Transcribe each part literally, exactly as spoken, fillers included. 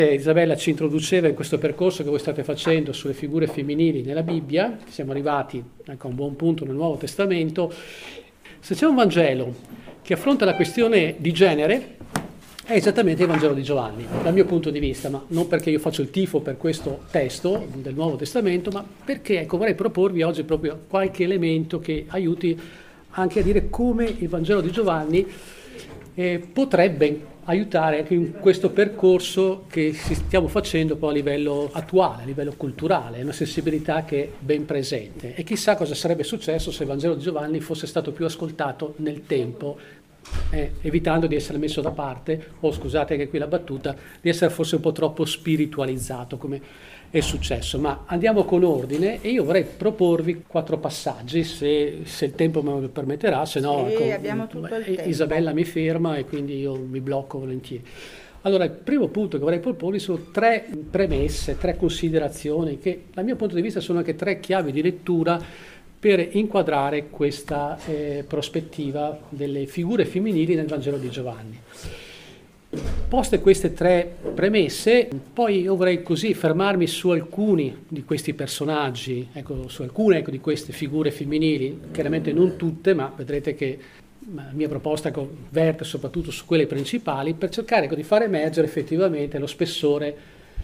Isabella ci introduceva in questo percorso che voi state facendo sulle figure femminili nella Bibbia. Siamo arrivati ecco, a un buon punto nel Nuovo Testamento. Se c'è un Vangelo che affronta la questione di genere, è esattamente il Vangelo di Giovanni, dal mio punto di vista, ma non perché io faccio il tifo per questo testo del Nuovo Testamento, ma perché ecco, vorrei proporvi oggi proprio qualche elemento che aiuti anche a dire come il Vangelo di Giovanni eh, potrebbe aiutare anche in questo percorso che stiamo facendo poi a livello attuale, a livello culturale, è una sensibilità che è ben presente. E chissà cosa sarebbe successo se il Vangelo di Giovanni fosse stato più ascoltato nel tempo, eh, evitando di essere messo da parte, o scusate anche qui la battuta, di essere forse un po' troppo spiritualizzato come è successo. Ma andiamo con ordine e io vorrei proporvi quattro passaggi, se, se il tempo me lo permetterà, se no sì, ecco, abbiamo tutto il tempo. Isabella mi ferma e quindi io mi blocco volentieri. Allora, il primo punto che vorrei proporvi sono tre premesse, tre considerazioni che dal mio punto di vista sono anche tre chiavi di lettura per inquadrare questa eh, prospettiva delle figure femminili nel Vangelo di Giovanni. Poste queste tre premesse, poi io vorrei così fermarmi su alcuni di questi personaggi, ecco, su alcune ecco, di queste figure femminili, chiaramente non tutte, ma vedrete che la mia proposta ecco, verte soprattutto su quelle principali, per cercare ecco, di far emergere effettivamente lo spessore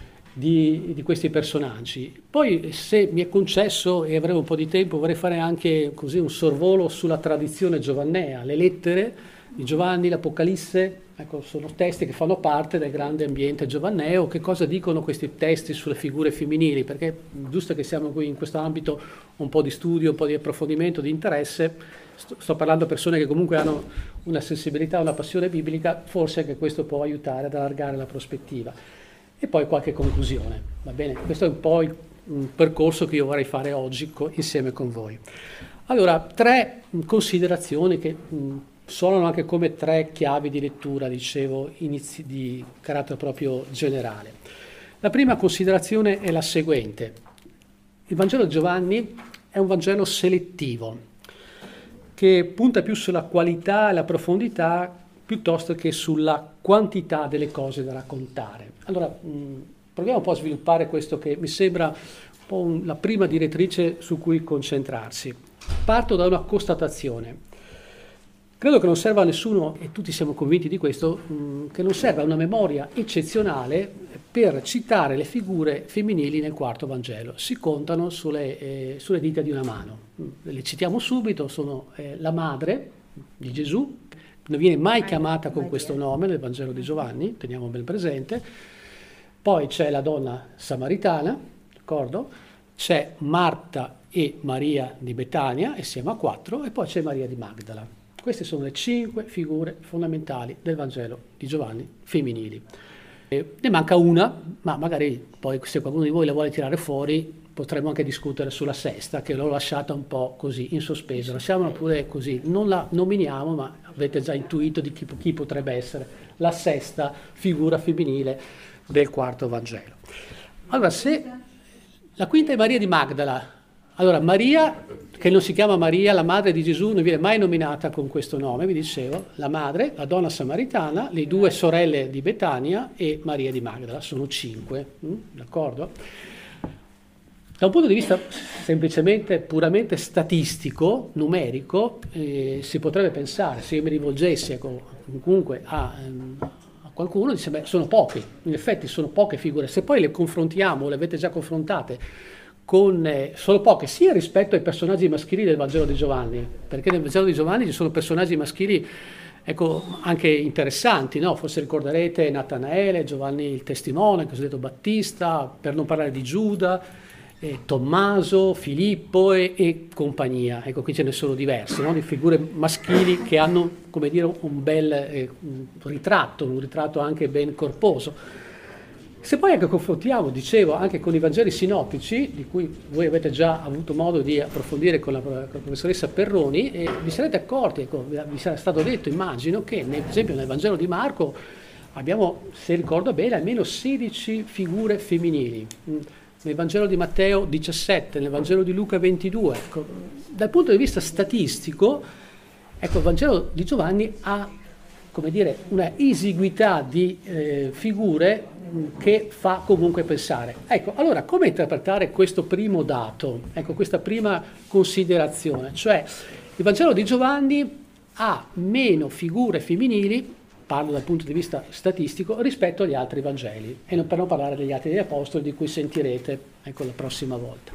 di, di questi personaggi. Poi, se mi è concesso e avremo un po' di tempo, vorrei fare anche così un sorvolo sulla tradizione giovannea, le lettere di Giovanni, l'Apocalisse. Ecco, sono testi che fanno parte del grande ambiente giovanneo. Che cosa dicono questi testi sulle figure femminili? Perché è giusto che siamo qui in questo ambito un po' di studio, un po' di approfondimento, di interesse. Sto, sto parlando a persone che comunque hanno una sensibilità, una passione biblica, forse anche questo può aiutare ad allargare la prospettiva. E poi qualche conclusione, va bene? Questo è un po' il, il percorso che io vorrei fare oggi co- insieme con voi. Allora, tre considerazioni che... Mh, suonano anche come tre chiavi di lettura, dicevo, inizi, di carattere proprio generale. La prima considerazione è la seguente. Il Vangelo di Giovanni è un Vangelo selettivo, che punta più sulla qualità e la profondità piuttosto che sulla quantità delle cose da raccontare. Allora, mh, proviamo un po' a sviluppare questo che mi sembra un po' un, la prima direttrice su cui concentrarsi. Parto da una constatazione. Credo che non serva a nessuno, e tutti siamo convinti di questo, mh, che non serva una memoria eccezionale per citare le figure femminili nel quarto Vangelo. Si contano sulle, eh, sulle dita di una mano. Le citiamo subito, sono eh, la madre di Gesù, non viene mai chiamata con questo nome nel Vangelo di Giovanni, teniamo ben presente. Poi c'è la donna samaritana, d'accordo? C'è Marta e Maria di Betania, e siamo a quattro, e poi c'è Maria di Magdala. Queste sono le cinque figure fondamentali del Vangelo di Giovanni femminili. E ne manca una, ma magari poi se qualcuno di voi la vuole tirare fuori potremmo anche discutere sulla sesta, che l'ho lasciata un po' così in sospeso. Lasciamola pure così, non la nominiamo, ma avete già intuito di chi, chi potrebbe essere la sesta figura femminile del quarto Vangelo. Allora, se la quinta è Maria di Magdala. Allora, Maria, che non si chiama Maria, la madre di Gesù, non viene mai nominata con questo nome, vi dicevo, la madre, la donna samaritana, le due sorelle di Betania e Maria di Magdala, sono cinque, d'accordo? Da un punto di vista semplicemente, puramente statistico, numerico, eh, si potrebbe pensare, se io mi rivolgessi ecco, comunque a... a qualcuno, dice, beh, sono poche, in effetti sono poche figure, se poi le confrontiamo, le avete già confrontate, con eh, solo poche, sia rispetto ai personaggi maschili del Vangelo di Giovanni, perché nel Vangelo di Giovanni ci sono personaggi maschili ecco, anche interessanti, no? Forse ricorderete Natanaele, Giovanni il testimone, il cosiddetto Battista, per non parlare di Giuda, eh, Tommaso, Filippo e, e compagnia. Ecco, qui ce ne sono diverse, no? Di figure maschili che hanno, come dire, un bel eh, un ritratto, un ritratto anche ben corposo. Se poi anche confrontiamo, dicevo, anche con i Vangeli sinottici, di cui voi avete già avuto modo di approfondire con la, con la professoressa Perroni, e vi sarete accorti, ecco, vi sarà stato detto, immagino, che nel, per esempio nel Vangelo di Marco abbiamo, se ricordo bene, almeno sedici figure femminili, nel Vangelo di Matteo diciassette, nel Vangelo di Luca ventidue. Ecco, dal punto di vista statistico, ecco, il Vangelo di Giovanni ha, come dire, una esiguità di eh, figure che fa comunque pensare. Ecco, allora come interpretare questo primo dato, ecco, questa prima considerazione? Cioè, il Vangelo di Giovanni ha meno figure femminili, parlo dal punto di vista statistico, rispetto agli altri Vangeli, e non per non parlare degli Atti degli Apostoli, di cui sentirete, ecco, la prossima volta.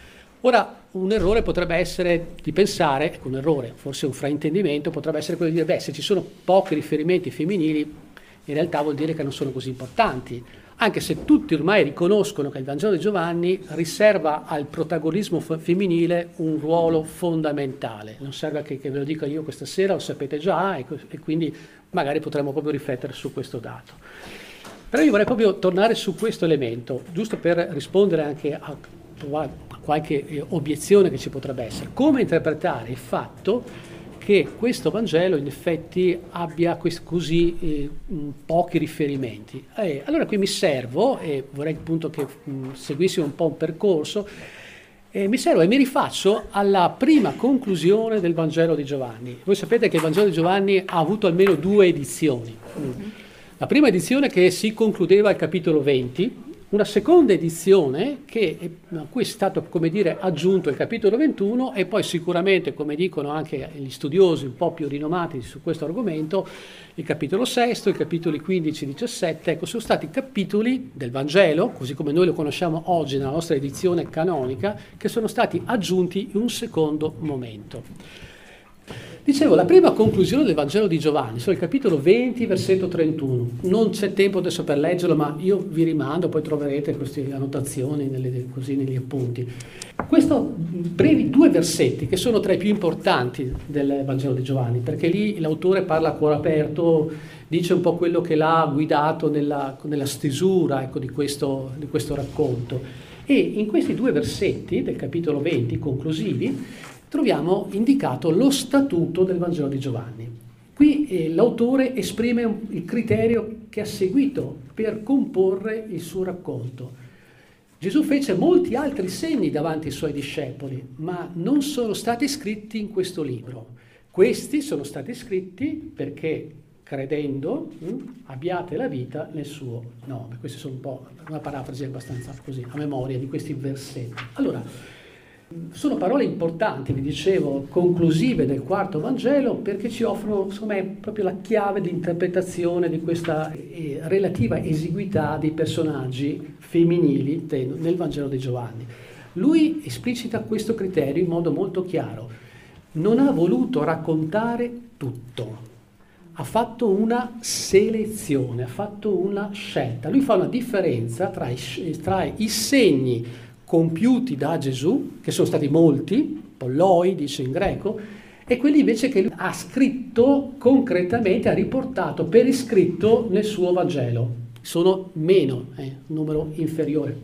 Ora, un errore potrebbe essere di pensare, ecco, un errore, forse un fraintendimento, potrebbe essere quello di dire, beh, se ci sono pochi riferimenti femminili, in realtà vuol dire che non sono così importanti, anche se tutti ormai riconoscono che il Vangelo di Giovanni riserva al protagonismo femminile un ruolo fondamentale. Non serve che, che ve lo dica io questa sera, lo sapete già, e, e quindi magari potremmo proprio riflettere su questo dato. Però io vorrei proprio tornare su questo elemento, giusto per rispondere anche a, a qualche obiezione che ci potrebbe essere. Come interpretare il fatto che questo Vangelo in effetti abbia quest- così eh, pochi riferimenti? Eh, allora qui mi servo, e vorrei appunto che mh, seguissimo un po' un percorso, eh, mi servo e mi rifaccio alla prima conclusione del Vangelo di Giovanni. Voi sapete che il Vangelo di Giovanni ha avuto almeno due edizioni. Mm. La prima edizione che si concludeva al capitolo venti, una seconda edizione che, a cui è stato, come dire, aggiunto il capitolo ventuno, e poi sicuramente, come dicono anche gli studiosi un po' più rinomati su questo argomento, il capitolo sesto, i capitoli quindici e diciassette, ecco, sono stati capitoli del Vangelo, così come noi lo conosciamo oggi nella nostra edizione canonica, che sono stati aggiunti in un secondo momento. Dicevo, la prima conclusione del Vangelo di Giovanni, sono il capitolo venti, versetto trentuno. Non c'è tempo adesso per leggerlo, ma io vi rimando, poi troverete queste annotazioni nelle, così negli appunti. Questi brevi due versetti, che sono tra i più importanti del Vangelo di Giovanni, perché lì l'autore parla a cuore aperto, dice un po' quello che l'ha guidato nella, nella stesura, ecco, di questo, di questo racconto. E in questi due versetti del capitolo venti, conclusivi, troviamo indicato lo statuto del Vangelo di Giovanni. Qui eh, l'autore esprime un, il criterio che ha seguito per comporre il suo racconto. Gesù fece molti altri segni davanti ai suoi discepoli, ma non sono stati scritti in questo libro. Questi sono stati scritti perché, credendo, mh, abbiate la vita nel suo nome. Queste sono un po' una parafrasi abbastanza così, a memoria di questi versetti. Allora, sono parole importanti, vi dicevo, conclusive del quarto Vangelo, perché ci offrono, secondo me, proprio la chiave di interpretazione di questa eh, relativa esiguità dei personaggi femminili nel Vangelo di Giovanni. Lui esplicita questo criterio in modo molto chiaro. Non ha voluto raccontare tutto, ha fatto una selezione, ha fatto una scelta. Lui fa una differenza tra i, tra i segni compiuti da Gesù, che sono stati molti, polloi dice in greco, e quelli invece che lui ha scritto concretamente, ha riportato per iscritto nel suo Vangelo. Sono meno, eh, un numero inferiore.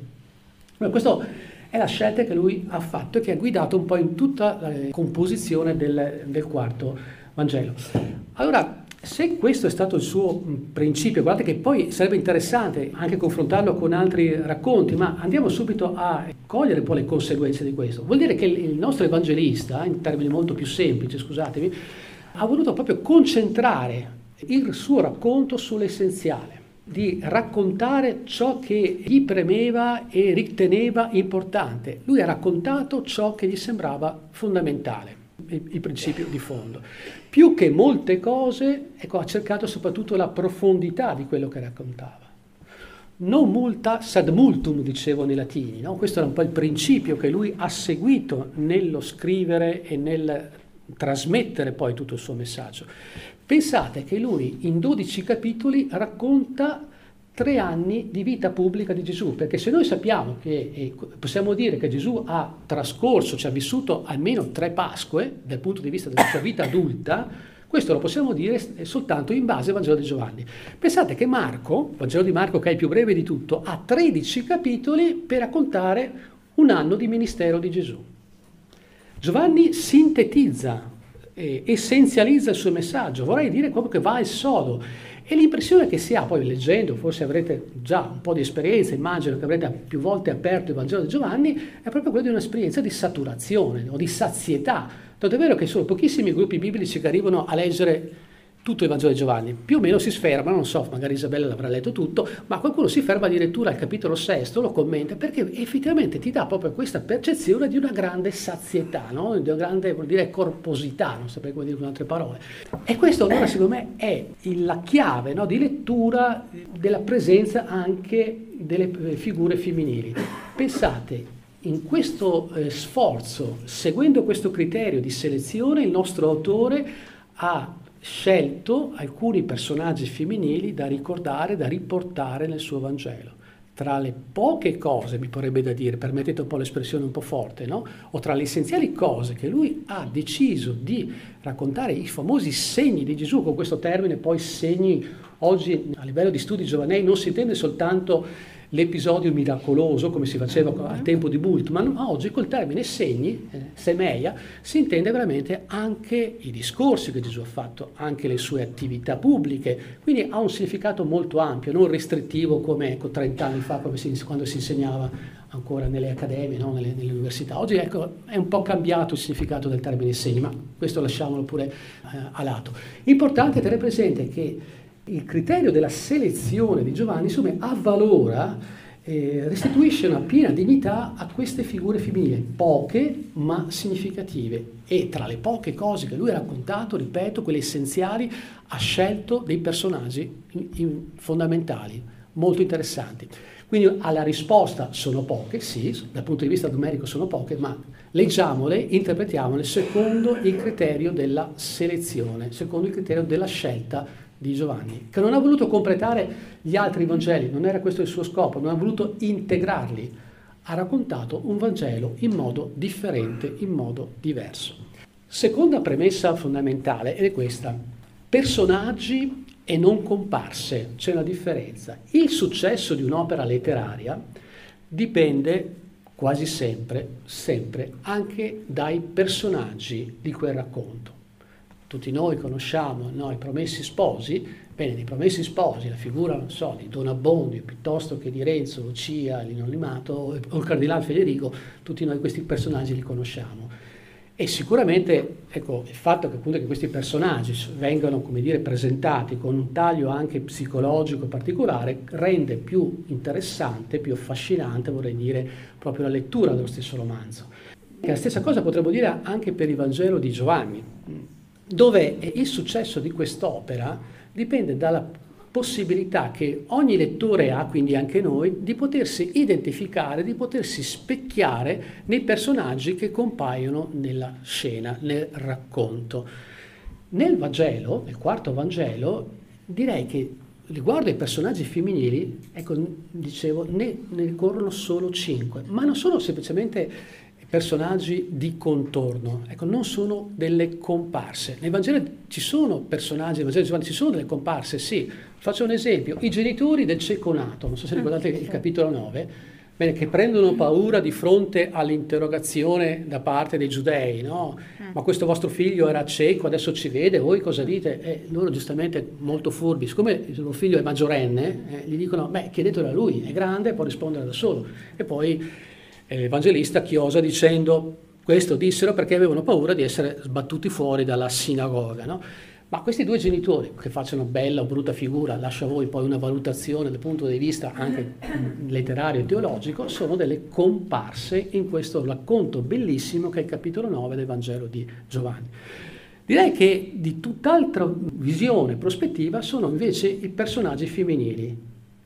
Ma questa è la scelta che lui ha fatto e che ha guidato un po' in tutta la composizione del, del quarto Vangelo. Allora, se questo è stato il suo principio, guardate che poi sarebbe interessante anche confrontarlo con altri racconti, ma andiamo subito a cogliere un po' le conseguenze di questo. Vuol dire che il nostro evangelista, in termini molto più semplici, scusatemi, ha voluto proprio concentrare il suo racconto sull'essenziale, di raccontare ciò che gli premeva e riteneva importante. Lui ha raccontato ciò che gli sembrava fondamentale, il principio di fondo. Più che molte cose, ecco, ha cercato soprattutto la profondità di quello che raccontava. Non multa sed multum, dicevano i latini, no? Questo era un po' il principio che lui ha seguito nello scrivere e nel trasmettere poi tutto il suo messaggio. Pensate che lui in dodici capitoli racconta tre anni di vita pubblica di Gesù, perché se noi sappiamo che, eh, possiamo dire che Gesù ha trascorso, cioè ha vissuto almeno tre Pasque dal punto di vista della sua vita adulta, questo lo possiamo dire soltanto in base al Vangelo di Giovanni. Pensate che Marco, il Vangelo di Marco che è il più breve di tutto, ha tredici capitoli per raccontare un anno di ministero di Gesù. Giovanni sintetizza, eh, essenzializza il suo messaggio, vorrei dire proprio che va al sodo. E l'impressione che si ha, poi leggendo, forse avrete già un po' di esperienza, immagino che avrete più volte aperto il Vangelo di Giovanni, è proprio quella di un'esperienza di saturazione o di sazietà. Tanto è vero che sono pochissimi gruppi biblici che arrivano a leggere tutto il Vangelo di Giovanni, più o meno si ferma, non so, magari Isabella l'avrà letto tutto, ma qualcuno si ferma addirittura al capitolo sesto, lo commenta, perché effettivamente ti dà proprio questa percezione di una grande sazietà, no? Di una grande, vuol dire, corposità, non saprei come dire con altre parole. E questo allora secondo me è la chiave, no, di lettura della presenza anche delle figure femminili. Pensate, in questo eh, sforzo, seguendo questo criterio di selezione, il nostro autore ha scelto alcuni personaggi femminili da ricordare, da riportare nel suo Vangelo. Tra le poche cose, mi vorrebbe da dire, permettete un po' l'espressione un po' forte, no? O tra le essenziali cose che lui ha deciso di raccontare, i famosi segni di Gesù, con questo termine poi segni, oggi a livello di studi giovanili non si intende soltanto l'episodio miracoloso come si faceva al tempo di Bultmann, ma oggi col termine segni, eh, semeia, si intende veramente anche i discorsi che Gesù ha fatto, anche le sue attività pubbliche, quindi ha un significato molto ampio, non restrittivo come ecco, trenta anni fa, come si, quando si insegnava ancora nelle accademie, no? nelle, nelle università. Oggi ecco, è un po' cambiato il significato del termine segni, ma questo lasciamolo pure eh, a lato. Importante tenere presente che il criterio della selezione di Giovanni insomma avvalora, eh, restituisce una piena dignità a queste figure femminili, poche ma significative, e tra le poche cose che lui ha raccontato, ripeto, quelle essenziali, ha scelto dei personaggi in, in, fondamentali, molto interessanti. Quindi alla risposta sono poche, sì, dal punto di vista numerico sono poche, ma leggiamole, interpretiamole secondo il criterio della selezione, secondo il criterio della scelta di Giovanni, che non ha voluto completare gli altri Vangeli, non era questo il suo scopo, non ha voluto integrarli, ha raccontato un Vangelo in modo differente, in modo diverso. Seconda premessa fondamentale, ed è questa: personaggi e non comparse, c'è una differenza. Il successo di un'opera letteraria dipende quasi sempre, sempre, anche dai personaggi di quel racconto. Tutti noi conosciamo no, i Promessi Sposi, bene, nei Promessi Sposi la figura, non so, di Don Abbondio piuttosto che di Renzo, Lucia, Lino Limato o il Cardinale Federico, tutti noi questi personaggi li conosciamo. E sicuramente, ecco, il fatto che appunto che questi personaggi vengano, come dire, presentati con un taglio anche psicologico particolare rende più interessante, più affascinante, vorrei dire, proprio la lettura dello stesso romanzo. E la stessa cosa potremmo dire anche per il Vangelo di Giovanni, dove il successo di quest'opera dipende dalla possibilità che ogni lettore ha, quindi anche noi, di potersi identificare, di potersi specchiare nei personaggi che compaiono nella scena, nel racconto. Nel Vangelo, nel quarto Vangelo, direi che riguardo ai personaggi femminili, ecco, dicevo, ne, ne ricorrono solo cinque, ma non sono semplicemente personaggi di contorno, ecco, non sono delle comparse. Nei Vangeli ci sono personaggi, nei Vangeli di Giovanni ci sono delle comparse, sì. Faccio un esempio, i genitori del cieco nato, non so se ricordate il capitolo nove, bene, che prendono paura di fronte all'interrogazione da parte dei giudei, no? Ma questo vostro figlio era cieco, adesso ci vede, voi cosa dite? E loro giustamente molto furbi, siccome il suo figlio è maggiorenne, eh, gli dicono, beh, chiedetelo a lui, è grande, può rispondere da solo. E poi l'Evangelista chiosa dicendo questo dissero perché avevano paura di essere sbattuti fuori dalla sinagoga, no? Ma questi due genitori, che facciano bella o brutta figura, lascio a voi poi una valutazione dal punto di vista anche letterario e teologico, sono delle comparse in questo racconto bellissimo che è il capitolo nove del Vangelo di Giovanni. Direi che di tutt'altra visione, prospettiva, sono invece i personaggi femminili,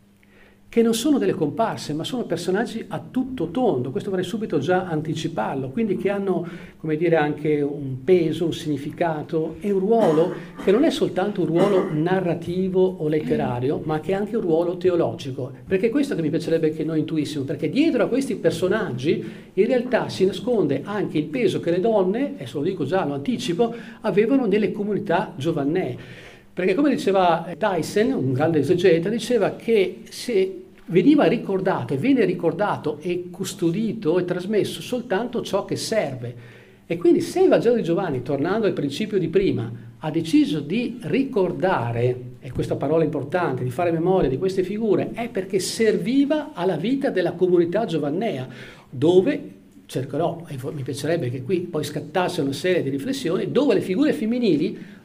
che non sono delle comparse, ma sono personaggi a tutto tondo, questo vorrei subito già anticiparlo, quindi che hanno, come dire, anche un peso, un significato e un ruolo che non è soltanto un ruolo narrativo o letterario, ma che è anche un ruolo teologico, perché è questo che mi piacerebbe che noi intuissimo, perché dietro a questi personaggi in realtà si nasconde anche il peso che le donne, e se lo dico già, lo anticipo, avevano nelle comunità giovannee. Perché come diceva Tyson, un grande esegeta, diceva che se veniva ricordato e viene ricordato e custodito e trasmesso soltanto ciò che serve. E quindi se il Vangelo di Giovanni, tornando al principio di prima, ha deciso di ricordare, e questa parola è importante, di fare memoria di queste figure, è perché serviva alla vita della comunità giovannea, dove cercherò, e mi piacerebbe che qui poi scattasse una serie di riflessioni, dove le figure femminili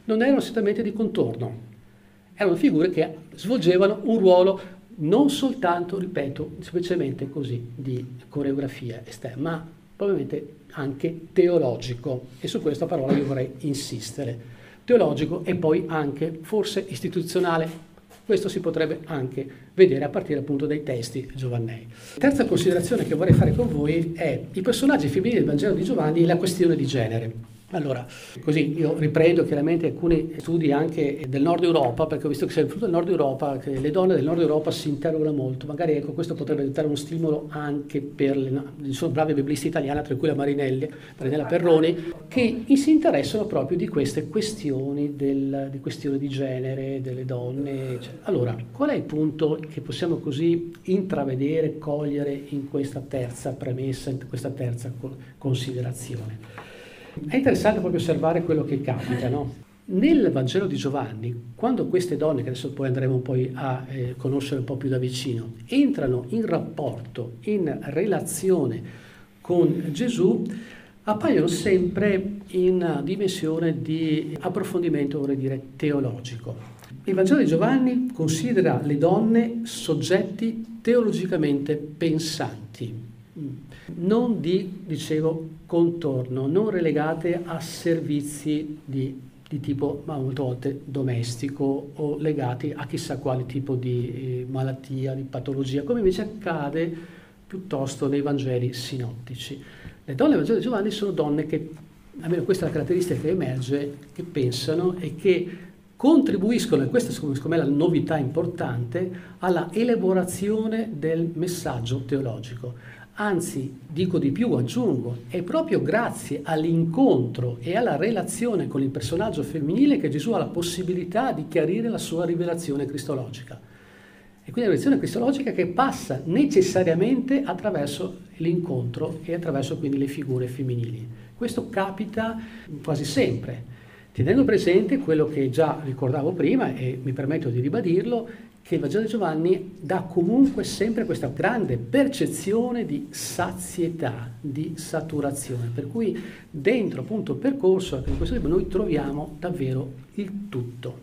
non erano assolutamente di contorno, erano figure che svolgevano un ruolo non soltanto, ripeto, semplicemente così di coreografia esterna, ma probabilmente anche teologico, e su questa parola io vorrei insistere. Teologico e poi anche forse istituzionale. Questo si potrebbe anche vedere a partire appunto dai testi giovannei. Terza considerazione che vorrei fare con voi è i personaggi femminili del Vangelo di Giovanni e la questione di genere. Allora, così io riprendo chiaramente alcuni studi anche del nord Europa, perché ho visto che soprattutto nel nord Europa, che le donne del nord Europa si interrogano molto, magari ecco, questo potrebbe diventare uno stimolo anche per le, no, sono brave biblisti italiane, tra cui la Marinelli, Marinella Perroni, che si interessano proprio di queste questioni, del, di questioni di genere, delle donne. Eccetera. Allora, qual è il punto che possiamo così intravedere, cogliere in questa terza premessa, in questa terza considerazione? È interessante proprio osservare quello che capita, no? Nel Vangelo di Giovanni, quando queste donne, che adesso poi andremo poi a eh, conoscere un po' più da vicino, entrano in rapporto, in relazione con Gesù, appaiono sempre in una dimensione di approfondimento, vorrei dire, teologico. Il Vangelo di Giovanni considera le donne soggetti teologicamente pensanti, non di, dicevo, contorno, non relegate a servizi di, di tipo, ma molte volte domestico, o legati a chissà quale tipo di eh, malattia, di patologia, come invece accade piuttosto nei Vangeli sinottici. Le donne del Vangelo di Giovanni sono donne che, almeno questa è la caratteristica che emerge, che pensano e che contribuiscono, e questa secondo me è la novità importante, alla elaborazione del messaggio teologico. Anzi, dico di più, aggiungo, è proprio grazie all'incontro e alla relazione con il personaggio femminile che Gesù ha la possibilità di chiarire la sua rivelazione cristologica. E quindi la rivelazione cristologica che passa necessariamente attraverso l'incontro e attraverso quindi le figure femminili. Questo capita quasi sempre, tenendo presente quello che già ricordavo prima e mi permetto di ribadirlo, che il Vangelo di Giovanni dà comunque sempre questa grande percezione di sazietà, di saturazione, per cui dentro appunto il percorso in questo libro noi troviamo davvero il tutto.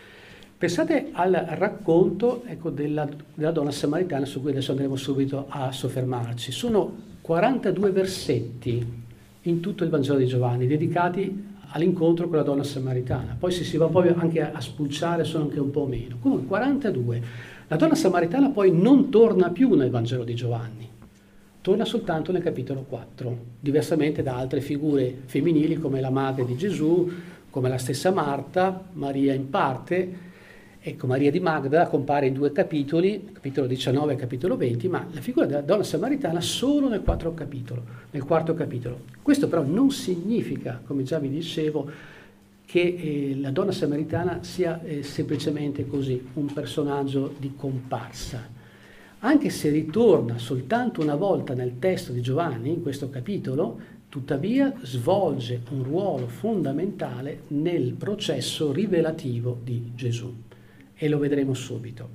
Pensate al racconto ecco, della, della donna samaritana, su cui adesso andremo subito a soffermarci. Sono quarantadue versetti in tutto il Vangelo di Giovanni dedicati all'incontro con la donna samaritana. Poi se si va poi anche a, a spulciare sono anche un po' meno. Comunque quarantadue. La donna samaritana poi non torna più nel Vangelo di Giovanni, torna soltanto nel capitolo quattro, diversamente da altre figure femminili come la madre di Gesù, come la stessa Marta, Maria in parte. Ecco, Maria di Magdala compare in due capitoli, capitolo diciannove e capitolo venti, ma la figura della donna samaritana solo nel, quattro capitolo, nel quarto capitolo. Questo però non significa, come già vi dicevo, che eh, la donna samaritana sia eh, semplicemente così, un personaggio di comparsa. Anche se ritorna soltanto una volta nel testo di Giovanni, in questo capitolo, tuttavia svolge un ruolo fondamentale nel processo rivelativo di Gesù. E lo vedremo subito.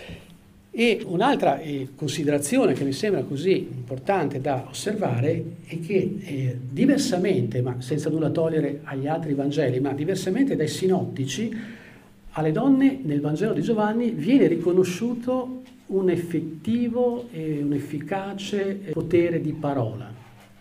E un'altra eh, considerazione che mi sembra così importante da osservare è che eh, diversamente, ma senza nulla togliere agli altri Vangeli, ma diversamente dai sinottici, alle donne nel Vangelo di Giovanni viene riconosciuto un effettivo e un efficace potere di parola.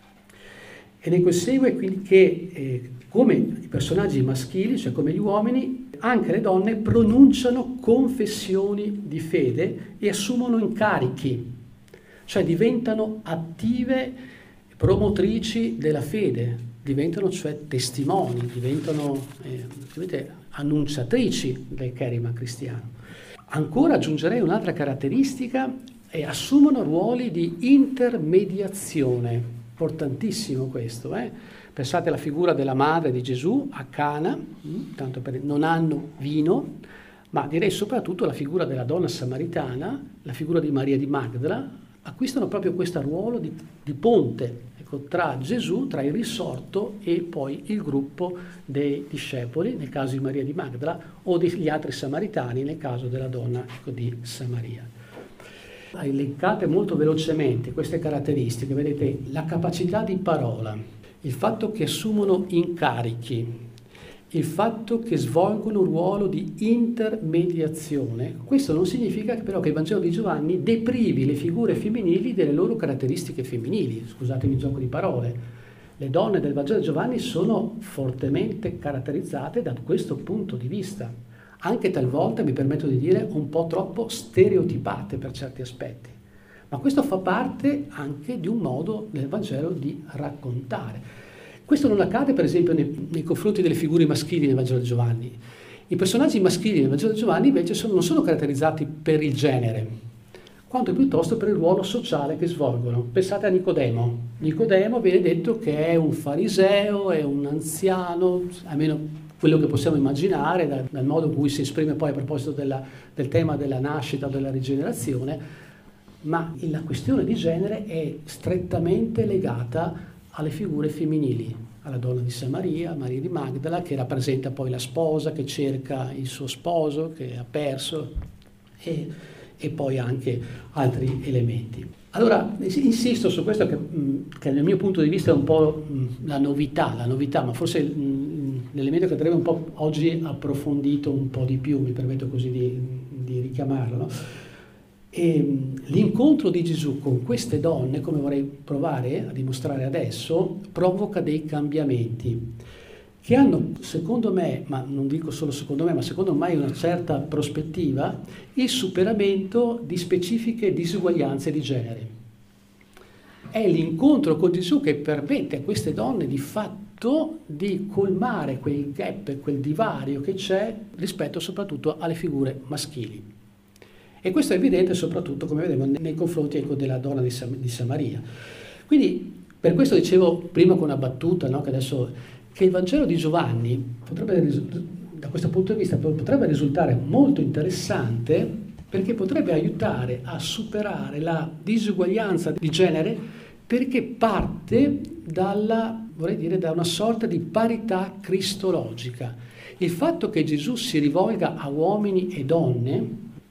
E ne consegue quindi che eh, come i personaggi maschili, cioè come gli uomini, anche le donne pronunciano confessioni di fede e assumono incarichi, cioè diventano attive promotrici della fede, diventano cioè testimoni, diventano eh, annunciatrici del kerigma cristiano. Ancora aggiungerei un'altra caratteristica, e assumono ruoli di intermediazione, importantissimo questo, eh? Pensate alla figura della madre di Gesù a Cana, tanto per, non hanno vino, ma direi soprattutto la figura della donna samaritana, la figura di Maria di Magdala, acquistano proprio questo ruolo di, di ponte ecco, tra Gesù, tra il risorto e poi il gruppo dei discepoli, nel caso di Maria di Magdala, o degli altri samaritani, nel caso della donna ecco, di Samaria. Elencate molto velocemente queste caratteristiche, vedete la capacità di parola, il fatto che assumono incarichi, il fatto che svolgono un ruolo di intermediazione. Questo non significa però che il Vangelo di Giovanni deprivi le figure femminili delle loro caratteristiche femminili. Scusatemi il gioco di parole. Le donne del Vangelo di Giovanni sono fortemente caratterizzate da questo punto di vista, anche talvolta, mi permetto di dire, un po' troppo stereotipate per certi aspetti. Ma questo fa parte anche di un modo del Vangelo di raccontare. Questo non accade per esempio nei, nei confronti delle figure maschili nel Vangelo di Giovanni. I personaggi maschili nel Vangelo di Giovanni invece sono, non sono caratterizzati per il genere, quanto piuttosto per il ruolo sociale che svolgono. Pensate a Nicodemo. Nicodemo viene detto che è un fariseo, è un anziano, almeno quello che possiamo immaginare dal, dal modo in cui si esprime poi a proposito della, del tema della nascita o della rigenerazione, ma la questione di genere è strettamente legata alle figure femminili, alla donna di Samaria, Maria di Magdala, che rappresenta poi la sposa, che cerca il suo sposo, che ha perso, e e poi anche altri elementi. Allora, insisto su questo che, che dal mio punto di vista è un po' la novità, la novità, ma forse l'elemento che andrebbe un po' oggi approfondito un po' di più, mi permetto così di, di richiamarlo, no? E l'incontro di Gesù con queste donne, come vorrei provare a dimostrare adesso, provoca dei cambiamenti che hanno, secondo me, ma non dico solo secondo me, ma secondo me una certa prospettiva, il superamento di specifiche disuguaglianze di genere. È l'incontro con Gesù che permette a queste donne di fatto di colmare quel gap, quel divario che c'è rispetto soprattutto alle figure maschili. E questo è evidente soprattutto, come vedremo, nei confronti ecco, della donna di, Sam- di Samaria. Quindi, per questo dicevo prima con una battuta, no, che adesso... che il Vangelo di Giovanni, potrebbe, da questo punto di vista, potrebbe risultare molto interessante perché potrebbe aiutare a superare la disuguaglianza di genere perché parte dalla, vorrei dire, da una sorta di parità cristologica. Il fatto che Gesù si rivolga a uomini e donne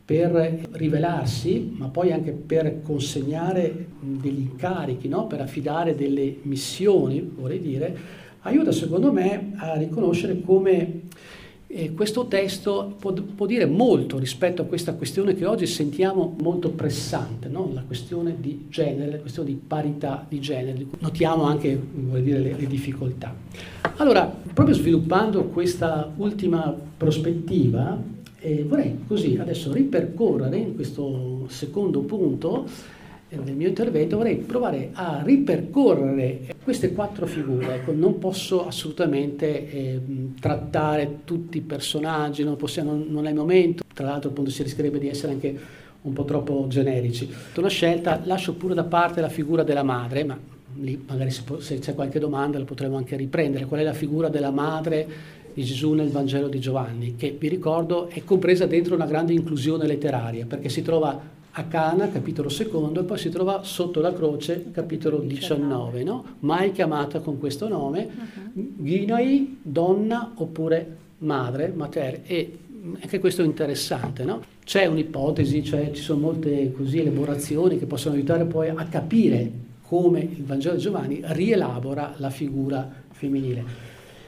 per rivelarsi, ma poi anche per consegnare degli incarichi, no? Per affidare delle missioni, vorrei dire, aiuta secondo me a riconoscere come eh, questo testo può, può dire molto rispetto a questa questione che oggi sentiamo molto pressante, no? La questione di genere, la questione di parità di genere. Notiamo anche vorrei dire, le, le difficoltà. Allora, proprio sviluppando questa ultima prospettiva, eh, vorrei così adesso ripercorrere in questo secondo punto nel mio intervento vorrei provare a ripercorrere queste quattro figure. Ecco, non posso assolutamente eh, trattare tutti i personaggi, non, possiamo, non, non è il momento, tra l'altro appunto si rischierebbe di essere anche un po' troppo generici. Una scelta, lascio pure da parte la figura della madre, ma lì magari se, se c'è qualche domanda la potremo anche riprendere. Qual è la figura della madre di Gesù nel Vangelo di Giovanni, che vi ricordo è compresa dentro una grande inclusione letteraria, perché si trova a Cana, capitolo secondo, e poi si trova sotto la croce, capitolo diciannove, no? Mai chiamata con questo nome, uh-huh. Ginai, donna oppure madre, mater, e anche questo è interessante, no? C'è un'ipotesi, cioè ci sono molte così elaborazioni che possono aiutare poi a capire come il Vangelo di Giovanni rielabora la figura femminile.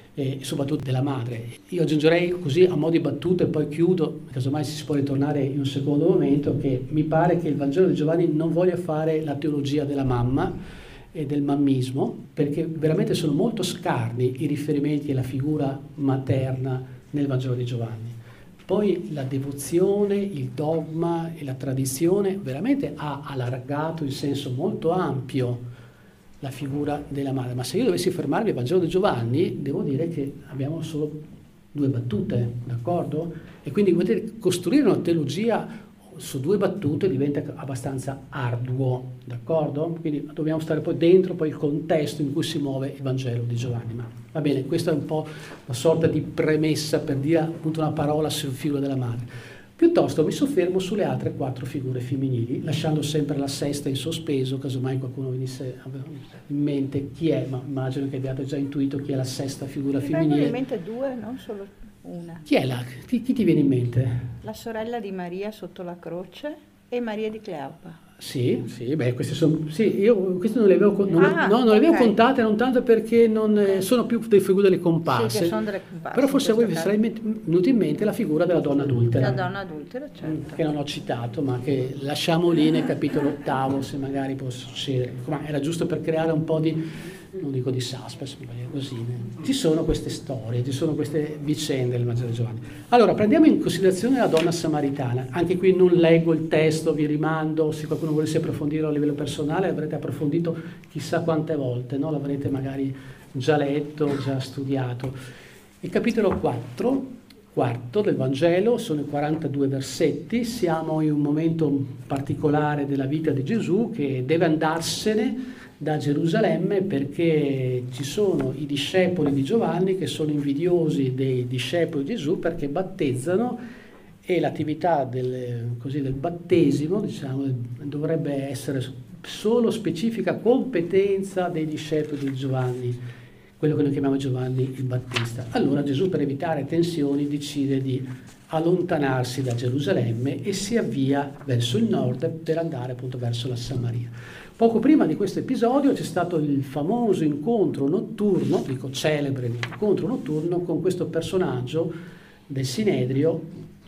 E soprattutto della madre. Io aggiungerei così a mo' di battuta e poi chiudo, casomai si può ritornare in un secondo momento, che mi pare che il Vangelo di Giovanni non voglia fare la teologia della mamma e del mammismo, perché veramente sono molto scarni i riferimenti alla figura materna nel Vangelo di Giovanni. Poi la devozione, il dogma e la tradizione veramente ha allargato in senso molto ampio la figura della madre, ma se io dovessi fermarmi al Vangelo di Giovanni, devo dire che abbiamo solo due battute, d'accordo? E quindi potete costruire una teologia su due battute diventa abbastanza arduo, d'accordo? Quindi dobbiamo stare poi dentro poi il contesto in cui si muove il Vangelo di Giovanni. Ma va bene, questa è un po' una sorta di premessa per dire appunto una parola sul figura della madre. Piuttosto mi soffermo sulle altre quattro figure femminili, lasciando sempre la sesta in sospeso, casomai qualcuno venisse in mente chi è, ma immagino che abbiate già intuito chi è la sesta figura mi femminile. Mi vengono in mente due, non solo una. Chi è la? Chi, chi ti viene in mente? La sorella di Maria sotto la croce e Maria di Cleopa. Sì, sì, beh, queste sono, sì, io queste non le avevo, con- non le- Ah, no, non le avevo ok. contate, non tanto perché non, eh, sono più delle figure delle Sì, comparse, che sono delle comparse però in forse a voi vi questo sarà caso. venuta in mente la figura della donna La adultera, donna adultera, certo. che non ho citato, ma che lasciamo lì nel capitolo ottavo, se magari può succedere. Ma era giusto per creare un po' di, non dico di suspense, ma così. eh. Ci sono queste storie, ci sono queste vicende del Vangelo di Giovanni. Allora, prendiamo in considerazione la donna samaritana. Anche qui non leggo il testo, vi rimando, se qualcuno volesse approfondire a livello personale, l'avrete approfondito chissà quante volte, no? L'avrete magari già letto, già studiato. Il capitolo quattro, quarto del Vangelo, sono i quarantadue versetti, siamo in un momento particolare della vita di Gesù che deve andarsene da Gerusalemme perché ci sono i discepoli di Giovanni che sono invidiosi dei discepoli di Gesù perché battezzano e l'attività del, così, del battesimo, diciamo, dovrebbe essere solo specifica competenza dei discepoli di Giovanni, quello che noi chiamiamo Giovanni il Battista. Allora Gesù, per evitare tensioni, decide di allontanarsi da Gerusalemme e si avvia verso il nord per andare appunto verso la Samaria. Poco prima di questo episodio c'è stato il famoso incontro notturno, dico celebre incontro notturno, con questo personaggio del Sinedrio,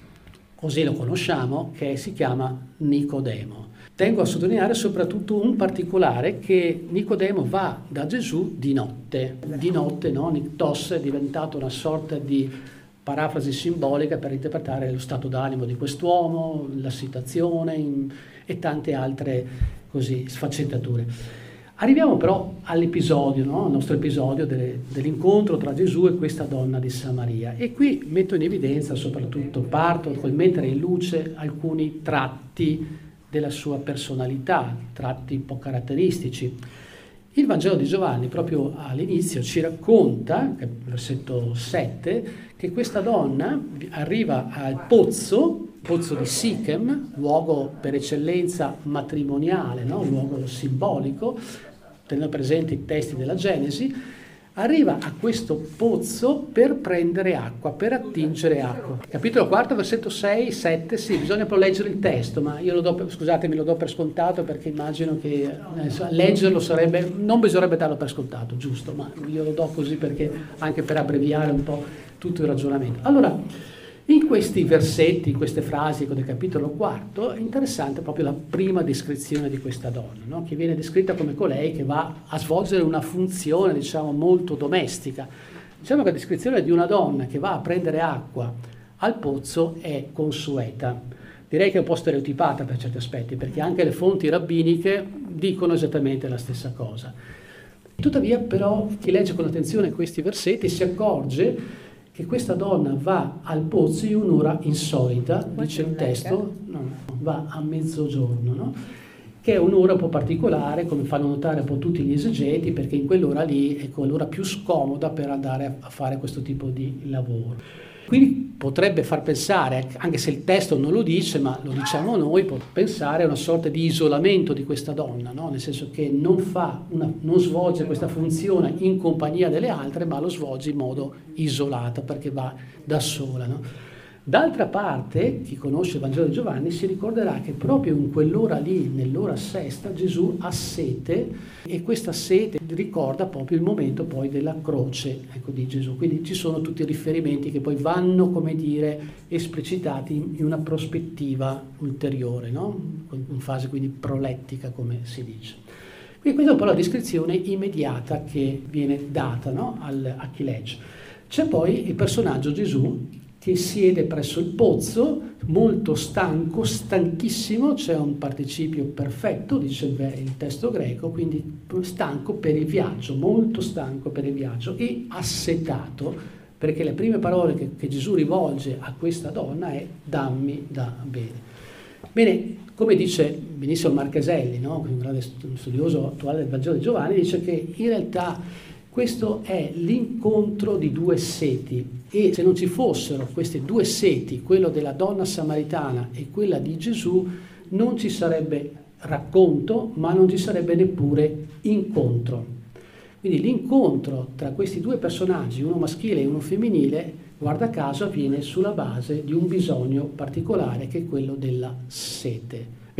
così lo conosciamo, che si chiama Nicodemo. Tengo a sottolineare soprattutto un particolare, che Nicodemo va da Gesù di notte. Di notte, no? Nictos è diventato una sorta di parafrasi simbolica per interpretare lo stato d'animo di quest'uomo, la situazione in, e tante altre così sfaccettature. Arriviamo però all'episodio, no? Al nostro episodio delle, dell'incontro tra Gesù e questa donna di Samaria. E qui metto in evidenza soprattutto, parto col mettere in luce alcuni tratti della sua personalità, tratti un po' caratteristici. Il Vangelo di Giovanni proprio all'inizio ci racconta, versetto sette, che questa donna arriva al pozzo, pozzo di Sichem, luogo per eccellenza matrimoniale, no? Luogo simbolico, tenendo presenti i testi della Genesi, arriva a questo pozzo per prendere acqua, per attingere acqua. Capitolo quarto, versetto sei, sette, sì, bisogna poi leggere il testo, ma io lo do, per, scusatemi, lo do per scontato perché immagino che eh, leggerlo sarebbe, non bisognerebbe darlo per scontato, giusto, ma io lo do così perché, anche per abbreviare un po' tutto il ragionamento. Allora, in questi versetti, in queste frasi del capitolo quarto, è interessante proprio la prima descrizione di questa donna, no? Che viene descritta come colei che va a svolgere una funzione, diciamo, molto domestica. Diciamo che la descrizione di una donna che va a prendere acqua al pozzo è consueta. Direi che è un po' stereotipata per certi aspetti, perché anche le fonti rabbiniche dicono esattamente la stessa cosa. Tuttavia, però, chi legge con attenzione questi versetti si accorge che questa donna va al pozzo in un'ora insolita, dice il testo, no, va a mezzogiorno, no? Che è un'ora un po' particolare, come fanno notare un po' tutti gli esegeti, perché in quell'ora lì è l'ora più scomoda per andare a fare questo tipo di lavoro. Quindi potrebbe far pensare, anche se il testo non lo dice, ma lo diciamo noi, può pensare a una sorta di isolamento di questa donna, no? Nel senso che non, fa una, non svolge questa funzione in compagnia delle altre, ma lo svolge in modo isolato, perché va da sola, no? D'altra parte, chi conosce il Vangelo di Giovanni si ricorderà che proprio in quell'ora lì, nell'ora sesta, Gesù ha sete, e questa sete ricorda proprio il momento poi della croce, ecco, di Gesù. Quindi ci sono tutti i riferimenti che poi vanno, come dire, esplicitati in una prospettiva ulteriore, no? In fase quindi prolettica, come si dice. Quindi questa è un po' la descrizione immediata che viene data, no? Al, a chi legge. C'è poi il personaggio Gesù, che siede presso il pozzo, molto stanco, stanchissimo, c'è un participio perfetto, dice il testo greco, quindi stanco per il viaggio, molto stanco per il viaggio e assetato, perché le prime parole che, che Gesù rivolge a questa donna è dammi da bere. Bene, come dice benissimo Marcheselli, no? Un grande studioso attuale del Vangelo di Giovanni, dice che in realtà questo è l'incontro di due seti, e se non ci fossero queste due seti, quello della donna samaritana e quella di Gesù, non ci sarebbe racconto, ma non ci sarebbe neppure incontro. Quindi l'incontro tra questi due personaggi, uno maschile e uno femminile, guarda caso avviene sulla base di un bisogno particolare, che è quello della sete.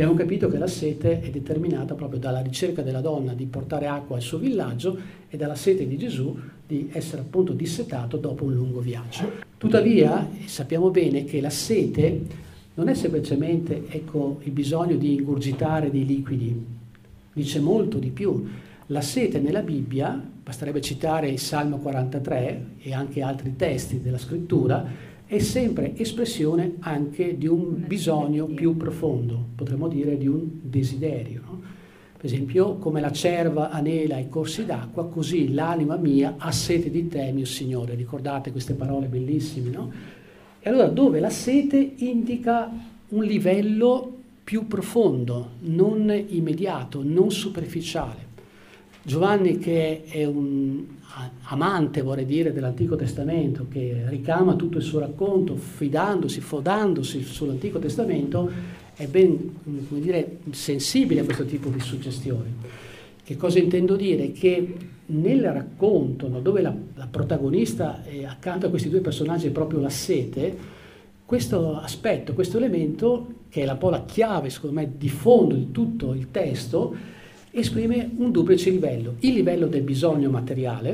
Abbiamo capito che la sete è determinata proprio dalla ricerca della donna di portare acqua al suo villaggio e dalla sete di Gesù di essere appunto dissetato dopo un lungo viaggio. Tuttavia sappiamo bene che la sete non è semplicemente, ecco, il bisogno di ingurgitare dei liquidi, dice molto di più. La sete nella Bibbia, basterebbe citare il Salmo quarantatré e anche altri testi della scrittura, è sempre espressione anche di un bisogno più profondo, potremmo dire di un desiderio. No? Per esempio, come la cerva anela ai corsi d'acqua, così l'anima mia ha sete di te, mio Signore. Ricordate queste parole bellissime, no? E allora dove la sete indica un livello più profondo, non immediato, non superficiale. Giovanni, che è un amante, vorrei dire, dell'Antico Testamento, che ricama tutto il suo racconto fidandosi, fodandosi sull'Antico Testamento, è ben, come dire, sensibile a questo tipo di suggestioni. Che cosa intendo dire? Che nel racconto, no, dove la, la protagonista è accanto a questi due personaggi è proprio la sete, questo aspetto, questo elemento, che è un po' la chiave, secondo me, di fondo di tutto il testo, esprime un duplice livello, il livello del bisogno materiale,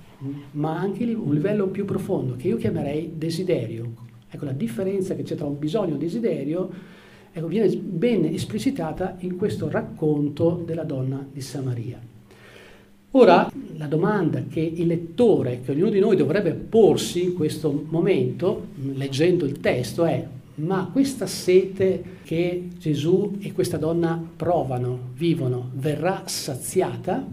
ma anche un livello più profondo, che io chiamerei desiderio. Ecco, la differenza che c'è tra un bisogno e un desiderio, ecco, viene ben esplicitata in questo racconto della donna di Samaria. Ora, la domanda che il lettore, che ognuno di noi dovrebbe porsi in questo momento, leggendo il testo, è: ma questa sete che Gesù e questa donna provano, vivono, verrà saziata?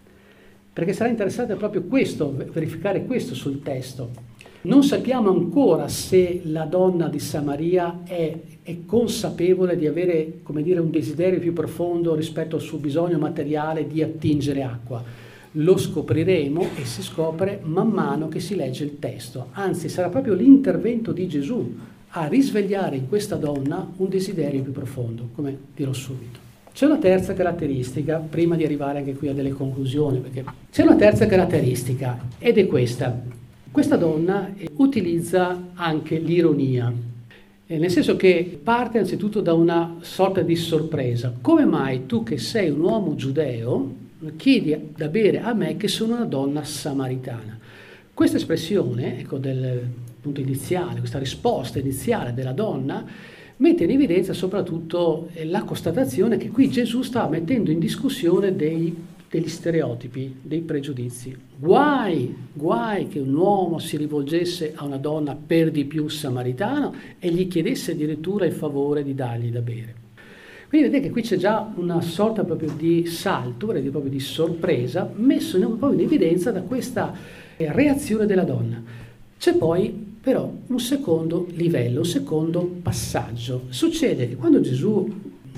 Perché sarà interessante proprio questo, verificare questo sul testo. Non sappiamo ancora se la donna di Samaria è, è consapevole di avere, come dire, un desiderio più profondo rispetto al suo bisogno materiale di attingere acqua. Lo scopriremo, e si scopre man mano che si legge il testo. Anzi, sarà proprio l'intervento di Gesù a risvegliare in questa donna un desiderio più profondo, come dirò subito. C'è una terza caratteristica, prima di arrivare anche qui a delle conclusioni, perché c'è una terza caratteristica, ed è questa. Questa donna utilizza anche l'ironia, eh, nel senso che parte anzitutto da una sorta di sorpresa. Come mai tu, che sei un uomo giudeo, chiedi da bere a me che sono una donna samaritana? Questa espressione, ecco, del punto iniziale, questa risposta iniziale della donna, mette in evidenza soprattutto la constatazione che qui Gesù sta mettendo in discussione dei, degli stereotipi, dei pregiudizi. Guai, guai che un uomo si rivolgesse a una donna, per di più samaritana, e gli chiedesse addirittura il favore di dargli da bere. Quindi vedete che qui c'è già una sorta proprio di salto, vorrei dire proprio di sorpresa, messo in, proprio in evidenza da questa reazione della donna. C'è poi però un secondo livello, un secondo passaggio. Succede che quando Gesù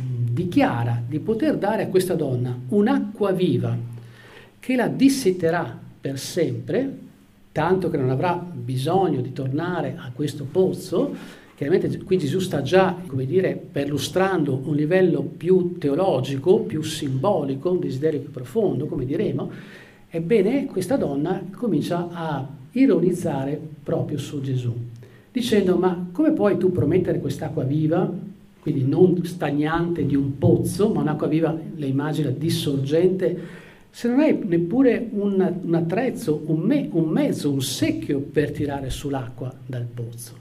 dichiara di poter dare a questa donna un'acqua viva che la disseterà per sempre, tanto che non avrà bisogno di tornare a questo pozzo, chiaramente qui Gesù sta già, come dire, perlustrando un livello più teologico, più simbolico, un desiderio più profondo, come diremo. Ebbene, questa donna comincia a ironizzare proprio su Gesù, dicendo: ma come puoi tu promettere quest'acqua viva, quindi non stagnante di un pozzo, ma un'acqua viva, le immagina dissorgente, se non hai neppure un, un attrezzo, un, me, un mezzo, un secchio per tirare sull'acqua dal pozzo?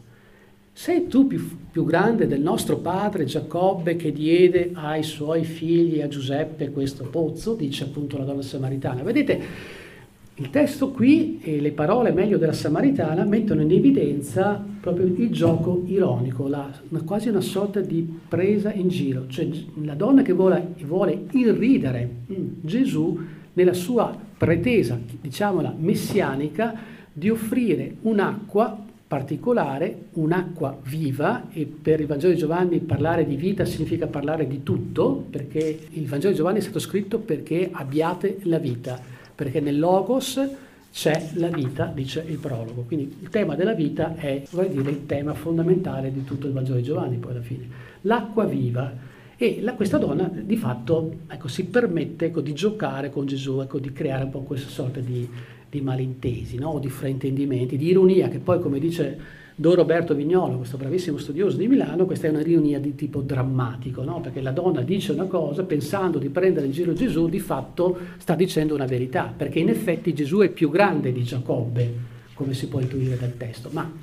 Sei tu più, più grande del nostro padre Giacobbe, che diede ai suoi figli, a Giuseppe, questo pozzo? Dice appunto la donna samaritana. Vedete, il testo qui e le parole meglio della samaritana mettono in evidenza proprio il gioco ironico, la, una, quasi una sorta di presa in giro, cioè la donna che vuole, vuole irridere mh, Gesù nella sua pretesa, diciamola, messianica, di offrire un'acqua particolare, un'acqua viva. E per il Vangelo di Giovanni parlare di vita significa parlare di tutto, perché il Vangelo di Giovanni è stato scritto perché abbiate la vita, perché nel Logos c'è la vita, dice il prologo. Quindi il tema della vita è, vorrei dire, il tema fondamentale di tutto il Vangelo di Giovanni, poi alla fine. L'acqua viva. E la, questa donna di fatto, ecco, si permette, ecco, di giocare con Gesù, ecco, di creare un po' questa sorta di, di malintesi, no? O di fraintendimenti, di ironia, che poi, come dice Don Roberto Vignolo, questo bravissimo studioso di Milano, questa è una ironia di tipo drammatico, no? Perché la donna dice una cosa pensando di prendere in giro Gesù, di fatto sta dicendo una verità, perché in effetti Gesù è più grande di Giacobbe, come si può intuire dal testo. Ma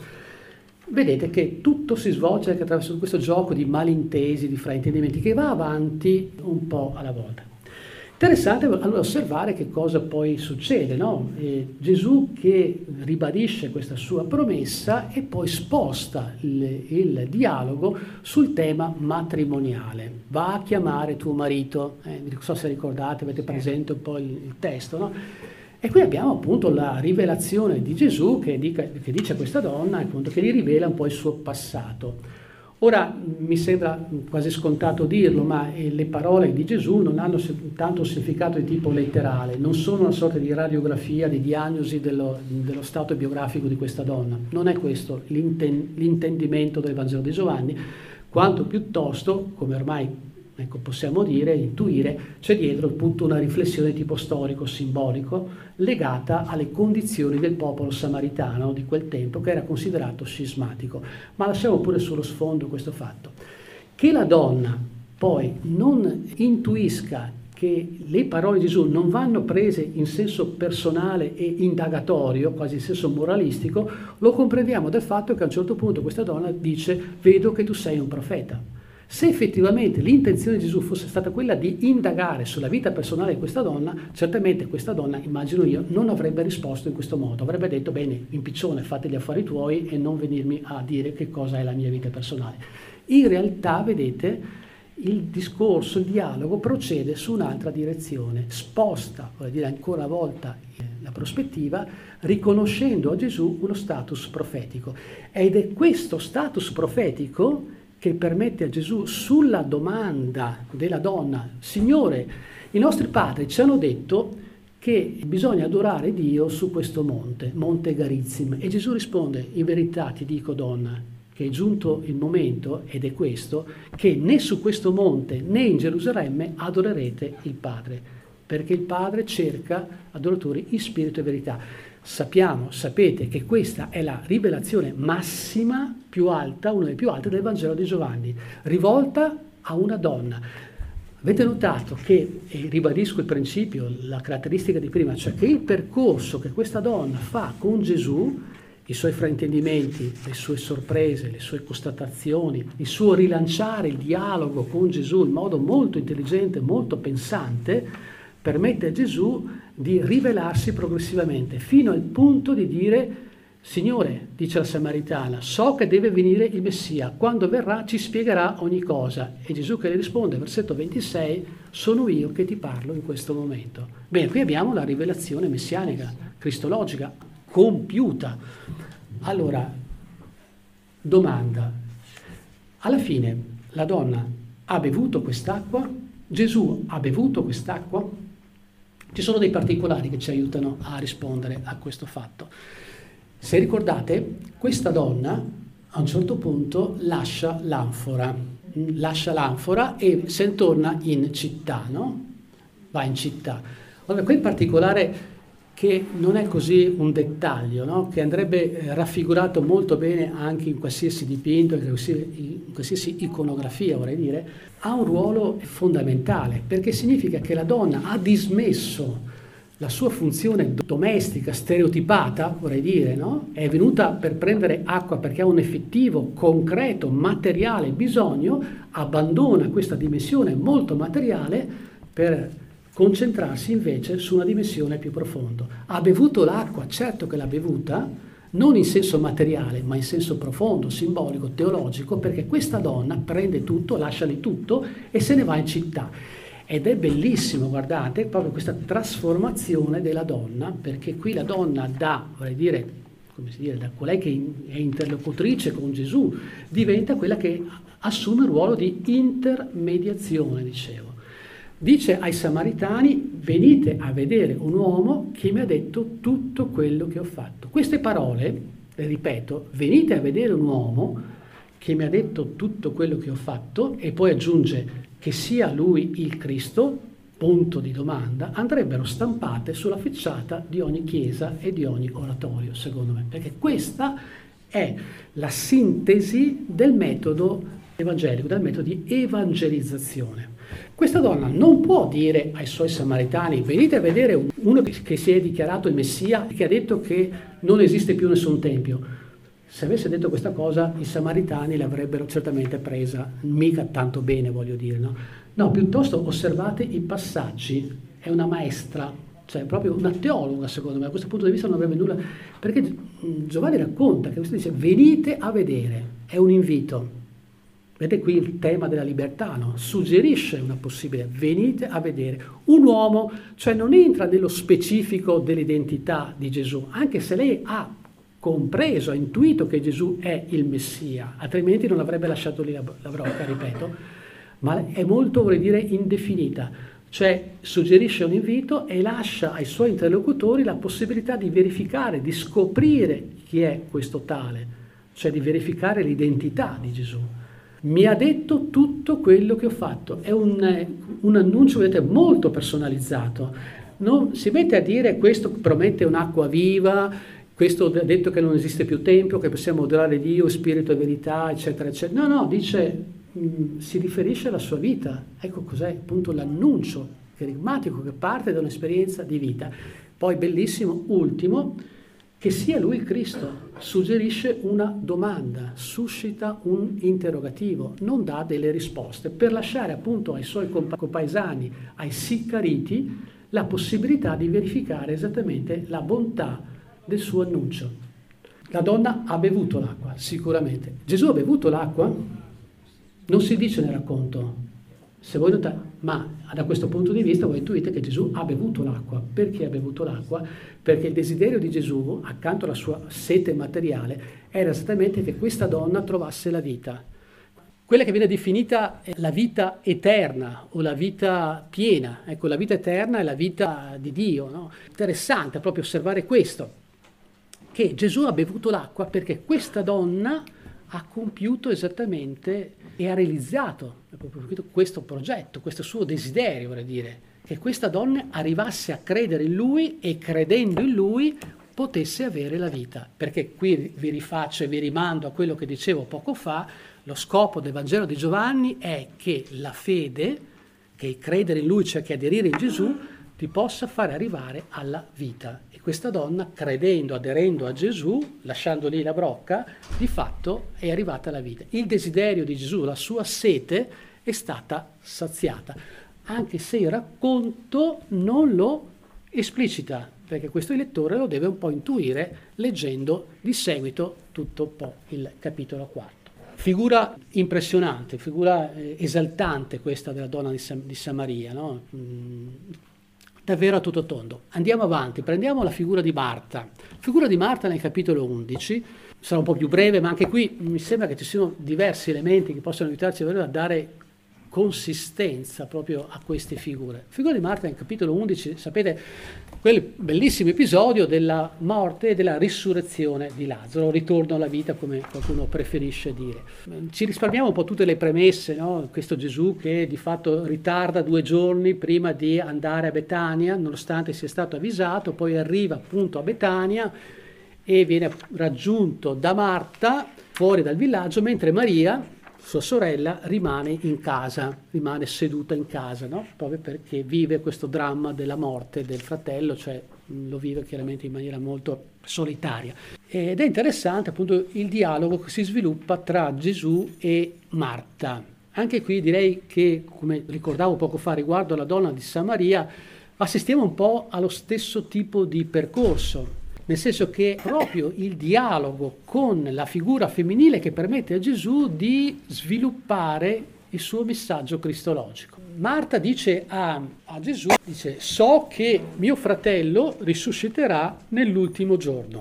vedete che tutto si svolge anche attraverso questo gioco di malintesi, di fraintendimenti, che va avanti un po' alla volta. Interessante allora osservare che cosa poi succede, no? Eh, Gesù che ribadisce questa sua promessa e poi sposta il, il dialogo sul tema matrimoniale. Va a chiamare tuo marito, eh, non so se ricordate, avete presente un po' il, il testo, no? E qui abbiamo appunto la rivelazione di Gesù che, dica, che dice a questa donna, appunto, che gli rivela un po' il suo passato. Ora mi sembra quasi scontato dirlo, ma le parole di Gesù non hanno tanto un significato di tipo letterale, non sono una sorta di radiografia, di diagnosi dello, dello stato biografico di questa donna. Non è questo l'inten, l'intendimento del Vangelo di Giovanni, quanto piuttosto, come ormai ecco, possiamo dire, intuire, c'è dietro appunto una riflessione di tipo storico, simbolico, legata alle condizioni del popolo samaritano di quel tempo, che era considerato scismatico. Ma lasciamo pure sullo sfondo questo fatto. Che la donna poi non intuisca che le parole di Gesù non vanno prese in senso personale e indagatorio, quasi in senso moralistico, lo comprendiamo dal fatto che a un certo punto questa donna dice: vedo che tu sei un profeta. Se effettivamente l'intenzione di Gesù fosse stata quella di indagare sulla vita personale di questa donna, certamente questa donna, immagino io, non avrebbe risposto in questo modo, avrebbe detto: bene, impiccione, fate gli affari tuoi e non venirmi a dire che cosa è la mia vita personale. In realtà, vedete, il discorso, il dialogo procede su un'altra direzione, sposta, vuol dire ancora una volta, la prospettiva, riconoscendo a Gesù uno status profetico. Ed è questo status profetico che permette a Gesù, sulla domanda della donna: Signore, i nostri padri ci hanno detto che bisogna adorare Dio su questo monte, Monte Garizim. E Gesù risponde: in verità ti dico, donna, che è giunto il momento, ed è questo, che né su questo monte né in Gerusalemme adorerete il Padre, perché il Padre cerca adoratori in spirito e verità. Sappiamo, sapete che questa è la rivelazione massima, più alta, una delle più alte del Vangelo di Giovanni, rivolta a una donna. Avete notato che, e ribadisco il principio, la caratteristica di prima, cioè che il percorso che questa donna fa con Gesù, i suoi fraintendimenti, le sue sorprese, le sue constatazioni, il suo rilanciare il dialogo con Gesù in modo molto intelligente, molto pensante, permette a Gesù di rivelarsi progressivamente, fino al punto di dire: Signore, dice la Samaritana, so che deve venire il Messia, quando verrà ci spiegherà ogni cosa. E Gesù che le risponde, versetto ventisei, sono io che ti parlo in questo momento. Bene, qui abbiamo la rivelazione messianica, cristologica, compiuta. Allora, domanda, alla fine la donna ha bevuto quest'acqua? Gesù ha bevuto quest'acqua? Ci sono dei particolari che ci aiutano a rispondere a questo fatto. Se ricordate, questa donna a un certo punto lascia l'anfora, lascia l'anfora e se ne torna in città, no? Va in città. Allora, quel particolare che non è così un dettaglio, no? Che andrebbe raffigurato molto bene anche in qualsiasi dipinto, in qualsiasi iconografia, vorrei dire, ha un ruolo fondamentale, perché significa che la donna ha dismesso la sua funzione domestica, stereotipata, vorrei dire, no? È venuta per prendere acqua perché ha un effettivo, concreto, materiale bisogno, abbandona questa dimensione molto materiale per concentrarsi invece su una dimensione più profonda. Ha bevuto l'acqua, certo che l'ha bevuta, non in senso materiale, ma in senso profondo, simbolico, teologico, perché questa donna prende tutto, lascia lì tutto e se ne va in città. Ed è bellissimo, guardate, proprio questa trasformazione della donna, perché qui la donna da, vorrei dire, come si dice, da colei che è interlocutrice con Gesù, diventa quella che assume il ruolo di intermediazione, dicevo. Dice ai Samaritani: venite a vedere un uomo che mi ha detto tutto quello che ho fatto. Queste parole, le ripeto, venite a vedere un uomo che mi ha detto tutto quello che ho fatto, e poi aggiunge che sia lui il Cristo, punto di domanda, andrebbero stampate sulla facciata di ogni chiesa e di ogni oratorio, secondo me, perché questa è la sintesi del metodo evangelico, del metodo di evangelizzazione. Questa donna non può dire ai suoi samaritani: venite a vedere uno che si è dichiarato il Messia, che ha detto che non esiste più nessun tempio. Se avesse detto questa cosa, i samaritani l'avrebbero certamente presa mica tanto bene, voglio dire, no? No, piuttosto osservate i passaggi. È una maestra, cioè proprio una teologa, secondo me. Da questo punto di vista non avrebbe nulla, perché Giovanni racconta che questo dice: venite a vedere, è un invito. Vedete qui il tema della libertà, no? Suggerisce una possibilità: venite a vedere. Un uomo, cioè non entra nello specifico dell'identità di Gesù, anche se lei ha compreso, ha intuito che Gesù è il Messia, altrimenti non avrebbe lasciato lì la, la brocca, ripeto, ma è molto, vuol dire, indefinita, cioè suggerisce un invito e lascia ai suoi interlocutori la possibilità di verificare, di scoprire chi è questo tale, cioè di verificare l'identità di Gesù. Mi ha detto tutto quello che ho fatto, è un, un annuncio, vedete, molto personalizzato, non si mette a dire questo promette un'acqua viva, questo ha detto che non esiste più tempio, che possiamo adorare Dio, spirito e verità, eccetera, eccetera. No, no, dice, mh, si riferisce alla sua vita. Ecco cos'è appunto l'annuncio carismatico che parte da un'esperienza di vita. Poi bellissimo, ultimo, che sia lui il Cristo. Suggerisce una domanda, suscita un interrogativo, non dà delle risposte, per lasciare appunto ai suoi compaesani, ai siccariti, la possibilità di verificare esattamente la bontà del suo annuncio. La donna ha bevuto l'acqua, sicuramente. Gesù ha bevuto l'acqua? Non si dice nel racconto. Se voi notate, ma da questo punto di vista voi intuite che Gesù ha bevuto l'acqua. Perché ha bevuto l'acqua? Perché il desiderio di Gesù, accanto alla sua sete materiale, era esattamente che questa donna trovasse la vita. Quella che viene definita la vita eterna o la vita piena. Ecco, la vita eterna è la vita di Dio, no? Interessante proprio osservare questo, che Gesù ha bevuto l'acqua perché questa donna ha compiuto esattamente e ha realizzato questo progetto, questo suo desiderio, vorrei dire, che questa donna arrivasse a credere in Lui e credendo in Lui potesse avere la vita. Perché qui vi rifaccio e vi rimando a quello che dicevo poco fa, lo scopo del Vangelo di Giovanni è che la fede, che credere in Lui, cioè che aderire in Gesù, ti possa fare arrivare alla vita. E questa donna, credendo, aderendo a Gesù, lasciando lì la brocca, di fatto è arrivata alla vita. Il desiderio di Gesù, la sua sete, è stata saziata, anche se il racconto non lo esplicita, perché questo il lettore lo deve un po' intuire leggendo di seguito tutto un po' il capitolo quarto. Figura impressionante, figura eh, esaltante questa della donna di, Sam- di Samaria, no? Mm, davvero a tutto tondo. Andiamo avanti, prendiamo la figura di Marta. La figura di Marta nel capitolo undici, sarà un po' più breve, ma anche qui mi sembra che ci siano diversi elementi che possono aiutarci a dare consistenza proprio a queste figure. La figura di Marta nel capitolo undici, sapete, quel bellissimo episodio della morte e della risurrezione di Lazzaro, ritorno alla vita come qualcuno preferisce dire. Ci risparmiamo un po' tutte le premesse, no? Questo Gesù che di fatto ritarda due giorni prima di andare a Betania, nonostante sia stato avvisato, poi arriva appunto a Betania e viene raggiunto da Marta fuori dal villaggio, mentre Maria, sua sorella, rimane in casa, rimane seduta in casa, no? Proprio perché vive questo dramma della morte del fratello, cioè lo vive chiaramente in maniera molto solitaria. Ed è interessante appunto il dialogo che si sviluppa tra Gesù e Marta. Anche qui direi che, come ricordavo poco fa riguardo alla donna di Samaria, assistiamo un po' allo stesso tipo di percorso. Nel senso che è proprio il dialogo con la figura femminile che permette a Gesù di sviluppare il suo messaggio cristologico. Marta dice a, a Gesù, dice, so che mio fratello risusciterà nell'ultimo giorno.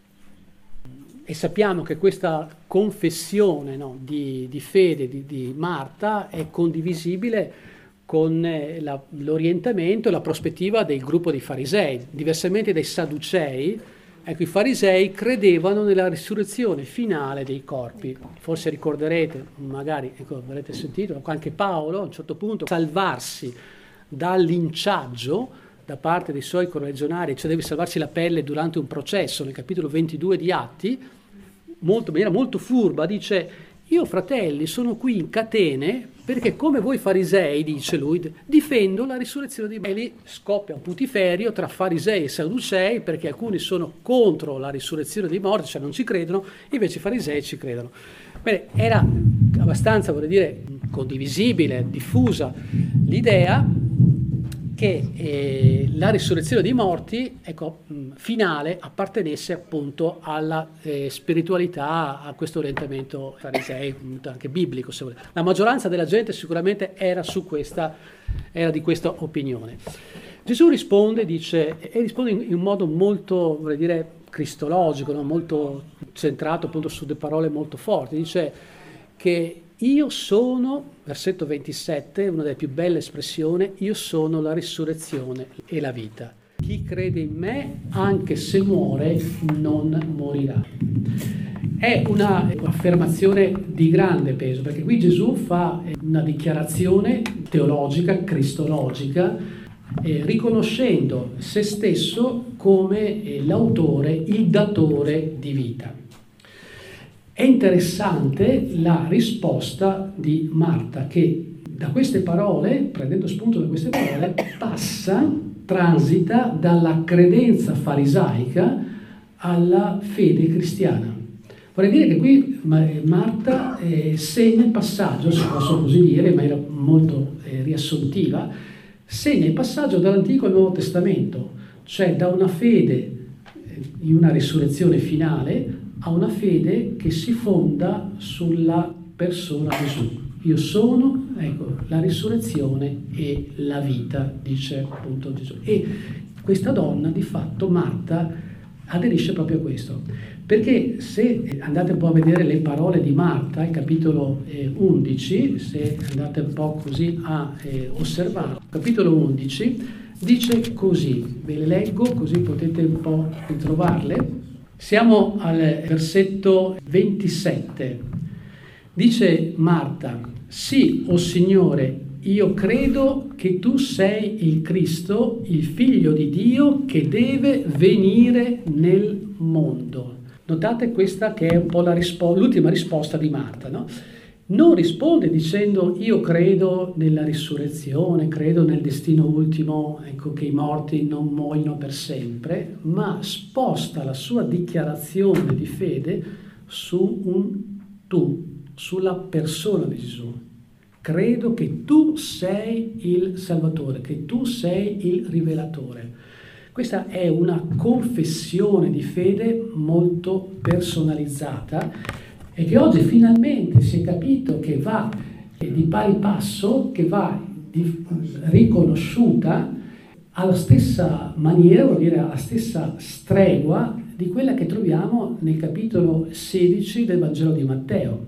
E sappiamo che questa confessione, no, di, di fede di, di Marta è condivisibile con la, l'orientamento e la prospettiva del gruppo dei farisei. Diversamente dai sadducei, ecco, i farisei credevano nella risurrezione finale dei corpi. Forse ricorderete, magari ecco, avrete sentito, anche Paolo a un certo punto, salvarsi dal linciaggio da parte dei suoi correligionari, cioè deve salvarsi la pelle durante un processo, nel capitolo ventidue di Atti, molto, in maniera molto furba, dice: io fratelli sono qui in catene perché come voi farisei, dice lui, difendo la risurrezione dei morti. E lì scoppia un putiferio tra farisei e sadducei, perché alcuni sono contro la risurrezione dei morti, cioè non ci credono, invece i farisei ci credono. Bene, era abbastanza, vorrei dire, condivisibile, diffusa l'idea che eh, la risurrezione dei morti, ecco, mh, finale, appartenesse appunto alla eh, spiritualità, a questo orientamento farisei, anche biblico, se volete. La maggioranza della gente sicuramente era su questa, era di questa opinione. Gesù risponde, dice, e risponde in, in un modo molto, vorrei dire, cristologico, no? Molto centrato appunto su delle parole molto forti. Dice che io sono, versetto ventisette, una delle più belle espressioni, io sono la risurrezione e la vita. Chi crede in me, anche se muore, non morirà. È un'affermazione di grande peso, perché qui Gesù fa una dichiarazione teologica, cristologica, eh, riconoscendo se stesso come eh, l'autore, il datore di vita. È interessante la risposta di Marta, che da queste parole, prendendo spunto da queste parole, passa, transita dalla credenza farisaica alla fede cristiana. Vorrei dire che qui Marta eh, segna il passaggio, se posso così dire, in maniera molto eh, riassuntiva, segna il passaggio dall'Antico al Nuovo Testamento, cioè da una fede eh, in una risurrezione finale a una fede che si fonda sulla persona Gesù. Io sono, ecco, la risurrezione e la vita, dice appunto Gesù. E questa donna, di fatto, Marta, aderisce proprio a questo. Perché se andate un po' a vedere le parole di Marta, il capitolo eh, undici, se andate un po' così a eh, osservare, capitolo undici, dice così, ve le leggo così potete un po' ritrovarle. Siamo al versetto ventisette. Dice Marta: sì, o Signore, io credo che tu sei il Cristo, il Figlio di Dio che deve venire nel mondo. Notate questa che è un po' la rispo- l'ultima risposta di Marta, no? Non risponde dicendo io credo nella risurrezione, credo nel destino ultimo, ecco, che i morti non muoiono per sempre, ma sposta la sua dichiarazione di fede su un tu, sulla persona di Gesù. Credo che tu sei il Salvatore, che tu sei il Rivelatore. Questa è una confessione di fede molto personalizzata e che oggi finalmente si è capito che va di pari passo, che va di, riconosciuta alla stessa maniera, vuol dire alla stessa stregua di quella che troviamo nel capitolo sedici del Vangelo di Matteo.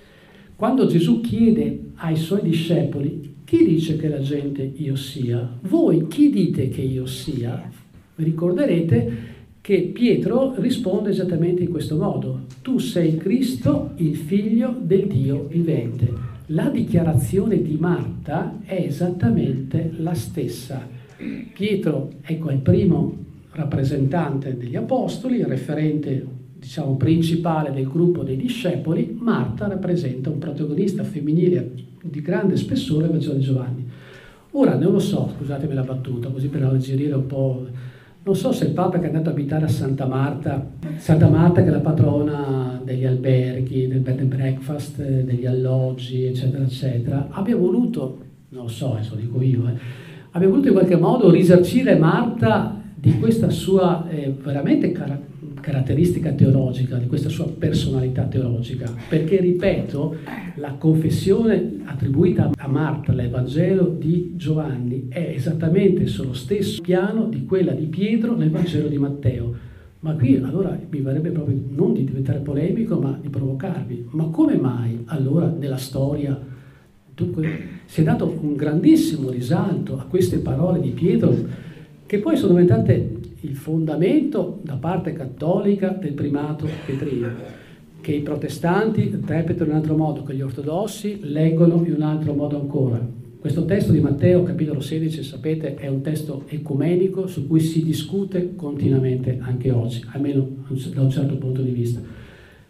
Quando Gesù chiede ai suoi discepoli: chi dice che la gente io sia? Voi chi dite che io sia? Vi ricorderete che Pietro risponde esattamente in questo modo: tu sei Cristo, il Figlio del Dio vivente. La dichiarazione di Marta è esattamente la stessa. Pietro, ecco, è il primo rappresentante degli apostoli, il referente, diciamo, principale del gruppo dei discepoli. Marta rappresenta un protagonista femminile di grande spessore nel Vangelo di Giovanni. Ora, non lo so, scusatemi la battuta, così per alleggerire un po'. Non so se il Papa che è andato a abitare a Santa Marta, Santa Marta che è la patrona degli alberghi, del bed and breakfast, degli alloggi, eccetera, eccetera, abbia voluto, non lo so, adesso lo dico io, eh, abbia voluto in qualche modo risarcire Marta di questa sua eh, veramente car- caratteristica teologica, di questa sua personalità teologica, perché, ripeto, la confessione attribuita a Marta nel Vangelo di Giovanni è esattamente sullo stesso piano di quella di Pietro nel Vangelo di Matteo. Ma qui allora mi verrebbe proprio non di diventare polemico, ma di provocarvi. Ma come mai allora nella storia dunque, si è dato un grandissimo risalto a queste parole di Pietro, che poi sono diventate il fondamento da parte cattolica del primato pietrino, che i protestanti interpretano in un altro modo, che gli ortodossi leggono in un altro modo ancora. Questo testo di Matteo, capitolo sedici, sapete, è un testo ecumenico su cui si discute continuamente anche oggi, almeno da un certo punto di vista.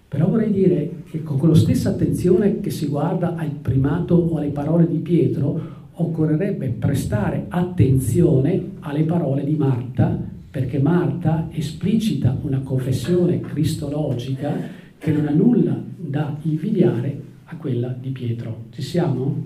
Però vorrei dire che con quella stessa attenzione che si guarda al primato o alle parole di Pietro, occorrerebbe prestare attenzione alle parole di Marta, perché Marta esplicita una confessione cristologica che non ha nulla da invidiare a quella di Pietro. Ci siamo?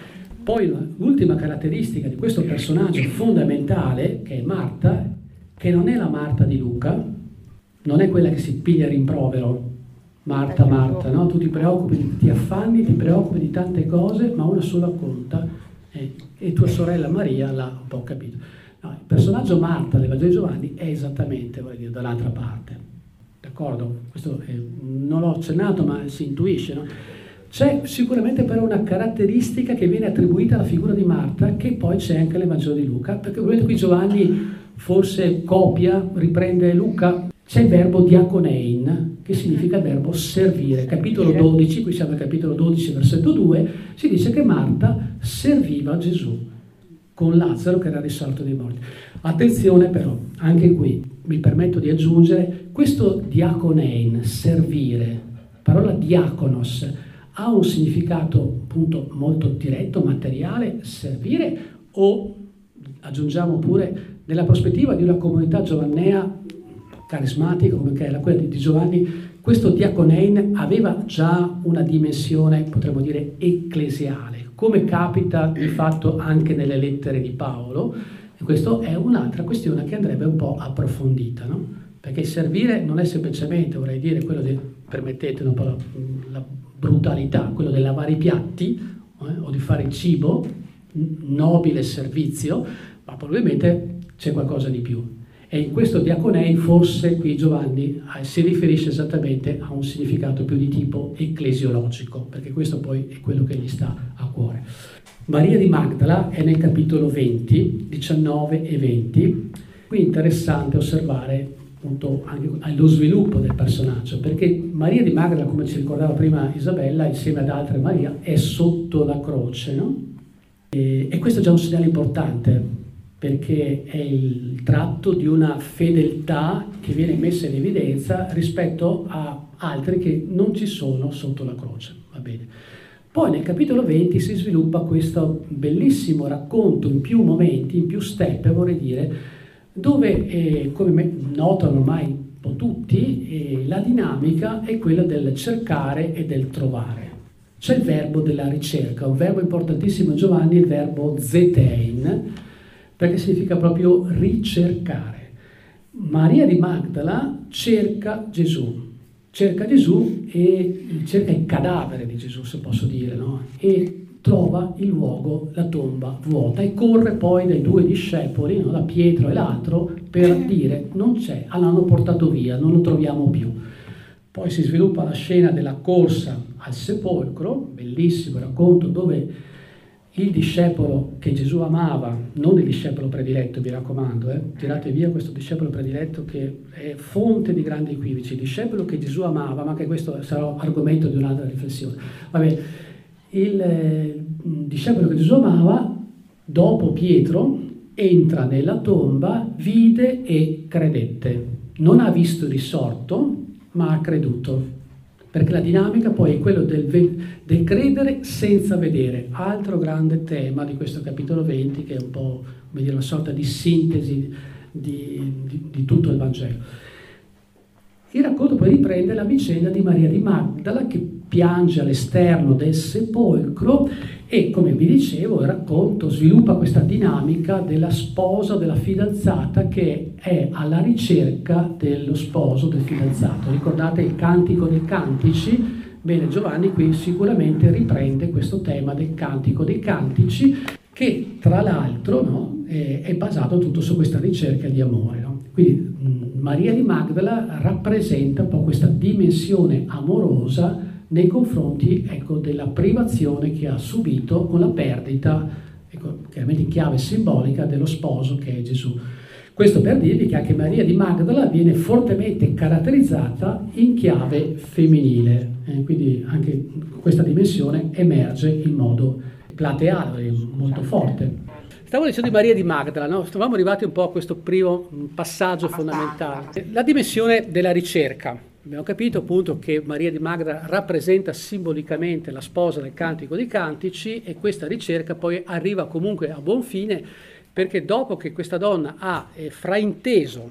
Poi l'ultima caratteristica di questo personaggio fondamentale, che è Marta, che non è la Marta di Luca, non è quella che si piglia rimprovero, Marta, Marta, no? Tu ti preoccupi, ti affanni, ti preoccupi di tante cose, ma una sola conta, e, e tua sorella Maria l'ha un po' capito. No, il personaggio Marta del Vangelo di Giovanni è esattamente, voglio dire, dall'altra parte, d'accordo? Questo è, non l'ho accennato, ma si intuisce, no? C'è sicuramente però una caratteristica che viene attribuita alla figura di Marta, che poi c'è anche nel Vangelo di Luca, perché ovviamente qui Giovanni forse copia, riprende Luca. C'è il verbo diakonein, che significa il verbo servire. Capitolo dodici, qui siamo al capitolo dodici, versetto due, si dice che Marta serviva Gesù con Lazzaro che era risorto dai morti. Attenzione però, anche qui mi permetto di aggiungere, questo diakonein, servire, parola diakonos, ha un significato appunto molto diretto, materiale, servire, o aggiungiamo pure nella prospettiva di una comunità giovannea carismatica come era quella di Giovanni, questo diakonein aveva già una dimensione, potremmo dire, ecclesiale, come capita di fatto anche nelle lettere di Paolo, e questa è un'altra questione che andrebbe un po' approfondita, no? Perché servire non è semplicemente, vorrei dire, quello di, permettetemi un po' la, la brutalità, quello di lavare i piatti eh, o di fare il cibo, nobile servizio, ma probabilmente c'è qualcosa di più. E in questo diaconei forse qui Giovanni eh, si riferisce esattamente a un significato più di tipo ecclesiologico, perché questo poi è quello che gli sta a cuore. Maria di Magdala è nel capitolo venti, diciannove e venti. Qui è interessante osservare appunto anche lo sviluppo del personaggio, perché Maria di Magdala, come ci ricordava prima Isabella, insieme ad altre Maria, è sotto la croce, no? E, e questo è già un segnale importante, perché è il tratto di una fedeltà che viene messa in evidenza rispetto a altri che non ci sono sotto la croce, va bene. Poi nel capitolo venti si sviluppa questo bellissimo racconto in più momenti, in più step, vorrei dire, dove, eh, come notano ormai un po' tutti, eh, la dinamica è quella del cercare e del trovare. C'è il verbo della ricerca, un verbo importantissimo in Giovanni, il verbo zetein, perché significa proprio ricercare. Maria di Magdala cerca Gesù, cerca Gesù e cerca il cadavere di Gesù, se posso dire, no? E trova il luogo, la tomba vuota, e corre poi dai due discepoli, no? Da Pietro e l'altro, per dire non c'è, l'hanno portato via, non lo troviamo più. Poi si sviluppa la scena della corsa al sepolcro, bellissimo racconto, dove il discepolo che Gesù amava, non il discepolo prediletto, mi raccomando, eh, tirate via questo discepolo prediletto che è fonte di grandi equivoci, il discepolo che Gesù amava, ma anche questo sarà argomento di un'altra riflessione. Vabbè, il eh, discepolo che Gesù amava, dopo Pietro, entra nella tomba, vide e credette. Non ha visto il risorto, ma ha creduto. Perché la dinamica poi è quello del, del credere senza vedere, altro grande tema di questo capitolo venti, che è un po', come dire, una sorta di sintesi di, di, di tutto il Vangelo. Il racconto poi riprende la vicenda di Maria di Magdala, che piange all'esterno del sepolcro, e come vi dicevo il racconto sviluppa questa dinamica della sposa, della fidanzata, che è alla ricerca dello sposo, del fidanzato. Ricordate il Cantico dei Cantici? Bene, Giovanni qui sicuramente riprende questo tema del Cantico dei Cantici, che tra l'altro, no, è, è basato tutto su questa ricerca di amore, no? Quindi mh, Maria di Magdala rappresenta un po' questa dimensione amorosa nei confronti, ecco, della privazione che ha subito con la perdita, ecco, chiaramente in chiave simbolica, dello sposo che è Gesù. Questo per dirvi che anche Maria di Magdala viene fortemente caratterizzata in chiave femminile, eh, quindi anche questa dimensione emerge in modo plateale, molto forte. Stavo dicendo di Maria di Magdala, no? Stavamo arrivati un po' a questo primo passaggio fondamentale, la dimensione della ricerca. abbiamo capito appunto che Maria di Magdala rappresenta simbolicamente la sposa del Cantico dei Cantici, e questa ricerca poi arriva comunque a buon fine, perché dopo che questa donna ha eh, frainteso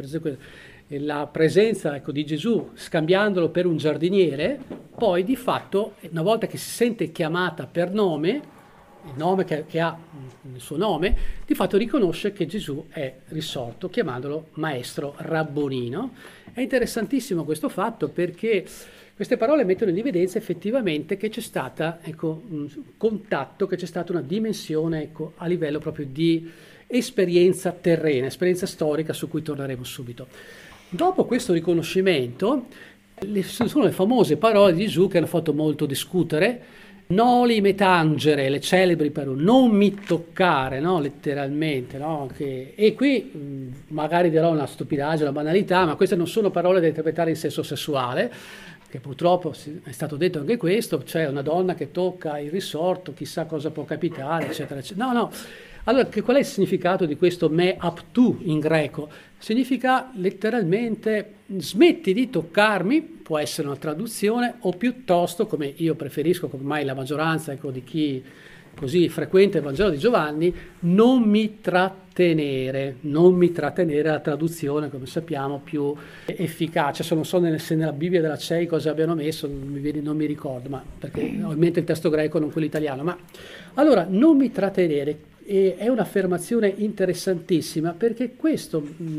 la presenza, ecco, di Gesù, scambiandolo per un giardiniere, poi di fatto, una volta che si sente chiamata per nome, il nome che, che ha il suo nome, di fatto riconosce che Gesù è risorto, chiamandolo maestro rabbonino. È interessantissimo questo fatto, perché queste parole mettono in evidenza effettivamente che c'è stata, ecco, un contatto, che c'è stata una dimensione, ecco, a livello proprio di esperienza terrena, esperienza storica, su cui torneremo subito. Dopo questo riconoscimento, le, sono le famose parole di Gesù che hanno fatto molto discutere: noli me tangere, le celebri parole, non mi toccare, no? Letteralmente, no? Che, e qui mh, magari dirò una stupidaggine, una banalità, ma queste non sono parole da interpretare in senso sessuale, che purtroppo è stato detto anche questo, cioè una donna che tocca il risorto, chissà cosa può capitare, eccetera, eccetera. No, no. Allora, che, qual è il significato di questo me aptu in greco? Significa letteralmente smetti di toccarmi, può essere una traduzione, o piuttosto, come io preferisco, come mai la maggioranza, ecco, di chi così frequenta il Vangelo di Giovanni, non mi trattenere, non mi trattenere, la traduzione, come sappiamo, più efficace. Se non so se nella Bibbia della C E I cosa abbiano messo, non mi, viene, non mi ricordo, ma perché ho in mente il testo greco, non quello italiano. Ma allora, non mi trattenere. E è un'affermazione interessantissima, perché questa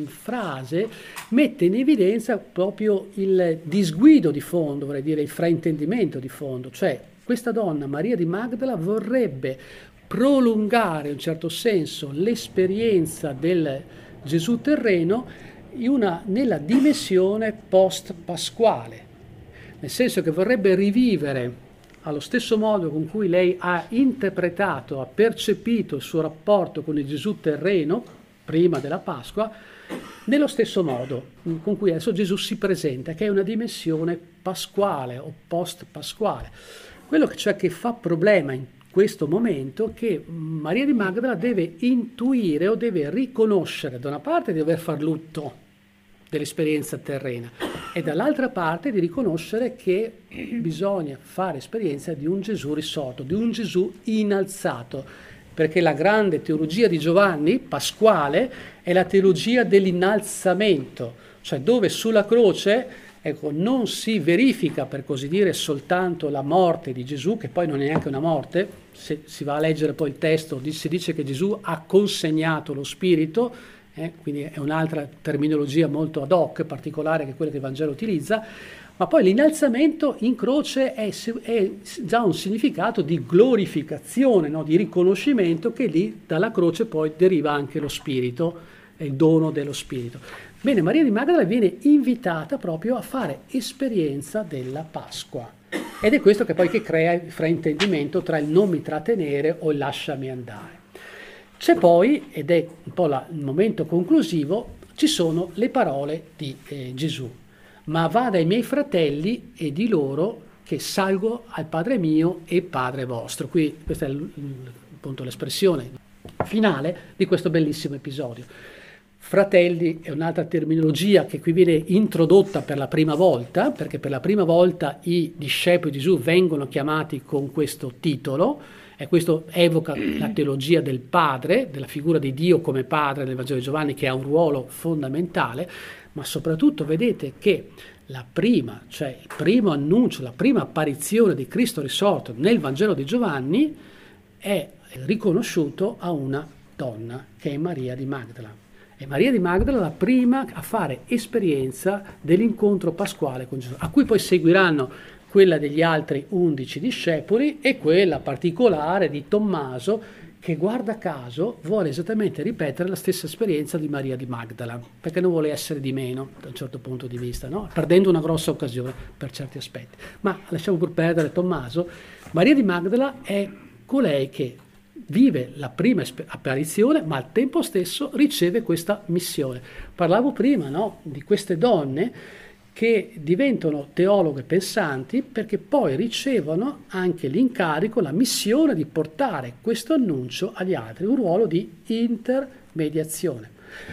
frase mette in evidenza proprio il disguido di fondo, vorrei dire il fraintendimento di fondo, cioè questa donna, Maria di Magdala, vorrebbe prolungare in un certo senso l'esperienza del Gesù terreno in una, nella dimensione post-pasquale, nel senso che vorrebbe rivivere allo stesso modo con cui lei ha interpretato, ha percepito il suo rapporto con il Gesù terreno prima della Pasqua, nello stesso modo con cui adesso Gesù si presenta, che è una dimensione pasquale o post-pasquale. Quello che, cioè, che fa problema in questo momento è che Maria di Magdala deve intuire o deve riconoscere, da una parte, di dover far lutto dell'esperienza terrena, e dall'altra parte di riconoscere che bisogna fare esperienza di un Gesù risorto, di un Gesù innalzato, perché la grande teologia di Giovanni, pasquale, è la teologia dell'innalzamento, cioè dove sulla croce, ecco, non si verifica, per così dire, soltanto la morte di Gesù, che poi non è neanche una morte. Se si va a leggere poi il testo, si dice che Gesù ha consegnato lo Spirito, Eh, quindi è un'altra terminologia molto ad hoc, particolare, che quella che il Vangelo utilizza, ma poi l'innalzamento in croce è, è già un significato di glorificazione, no? Di riconoscimento, che lì dalla croce poi deriva anche lo Spirito, è il dono dello Spirito. Bene, Maria di Magdala viene invitata proprio a fare esperienza della Pasqua, ed è questo che poi che crea il fraintendimento tra il non mi trattenere o il lasciami andare. C'è poi, ed è un po' la, il momento conclusivo, ci sono le parole di eh, Gesù. Ma va dai miei fratelli e di loro che salgo al Padre mio e Padre vostro. Qui questa è l, appunto l'espressione finale di questo bellissimo episodio. Fratelli è un'altra terminologia che qui viene introdotta per la prima volta, perché per la prima volta i discepoli di Gesù vengono chiamati con questo titolo. E questo evoca la teologia del padre, della figura di Dio come padre nel Vangelo di Giovanni, che ha un ruolo fondamentale, ma soprattutto vedete che la prima, cioè il primo annuncio, la prima apparizione di Cristo risorto nel Vangelo di Giovanni è riconosciuto a una donna, che è Maria di Magdala. E Maria di Magdala la prima a fare esperienza dell'incontro pasquale con Gesù, a cui poi seguiranno quella degli altri undici discepoli e quella particolare di Tommaso, che guarda caso vuole esattamente ripetere la stessa esperienza di Maria di Magdala, perché non vuole essere di meno da un certo punto di vista, no? Perdendo una grossa occasione per certi aspetti. Ma lasciamo pur perdere Tommaso. Maria di Magdala è colei che vive la prima apparizione, ma al tempo stesso riceve questa missione. Parlavo prima, no, di queste donne che diventano teologhe pensanti, perché poi ricevono anche l'incarico, la missione di portare questo annuncio agli altri, un ruolo di intermediazione.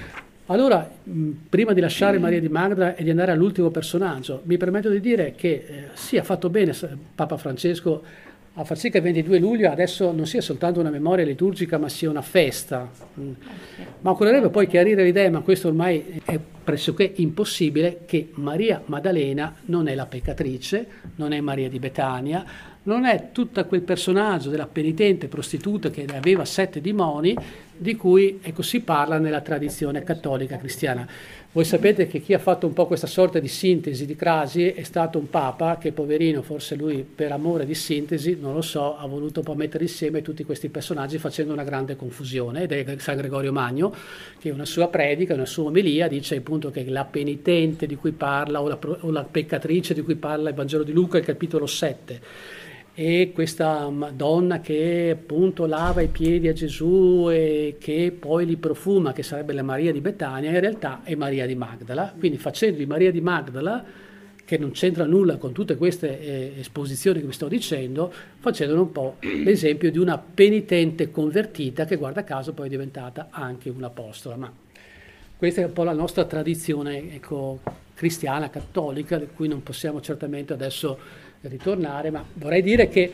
Allora, mh, prima di lasciare Maria di Magdala e di andare all'ultimo personaggio, mi permetto di dire che eh, sì, ha fatto bene Papa Francesco a far sì che il ventidue luglio adesso non sia soltanto una memoria liturgica, ma sia una festa. Mm. Ma occorrerebbe poi chiarire l'idea, ma questo ormai è pressoché impossibile, che Maria Maddalena non è la peccatrice, non è Maria di Betania, non è tutto quel personaggio della penitente prostituta che aveva sette demoni, di cui ecco, si parla nella tradizione cattolica cristiana. Voi sapete che chi ha fatto un po' questa sorta di sintesi di crasi è stato un papa che, poverino, forse lui per amore di sintesi, non lo so, ha voluto un po' mettere insieme tutti questi personaggi facendo una grande confusione, ed è San Gregorio Magno, che in una sua predica, una sua omelia, dice appunto che la penitente di cui parla o la, o la peccatrice di cui parla il Vangelo di Luca, il capitolo sette, e questa donna che appunto lava i piedi a Gesù e che poi li profuma, che sarebbe la Maria di Betania, in realtà è Maria di Magdala. Quindi facendo di Maria di Magdala, che non c'entra nulla con tutte queste eh, esposizioni che vi sto dicendo, facendo un po' l'esempio di una penitente convertita che guarda caso poi è diventata anche un'apostola. Ma questa è un po' la nostra tradizione, ecco, cristiana, cattolica, di cui non possiamo certamente adesso ritornare, ma vorrei dire che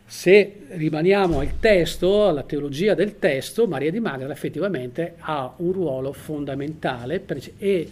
se rimaniamo al testo, alla teologia del testo, Maria di Magdala effettivamente ha un ruolo fondamentale per, e,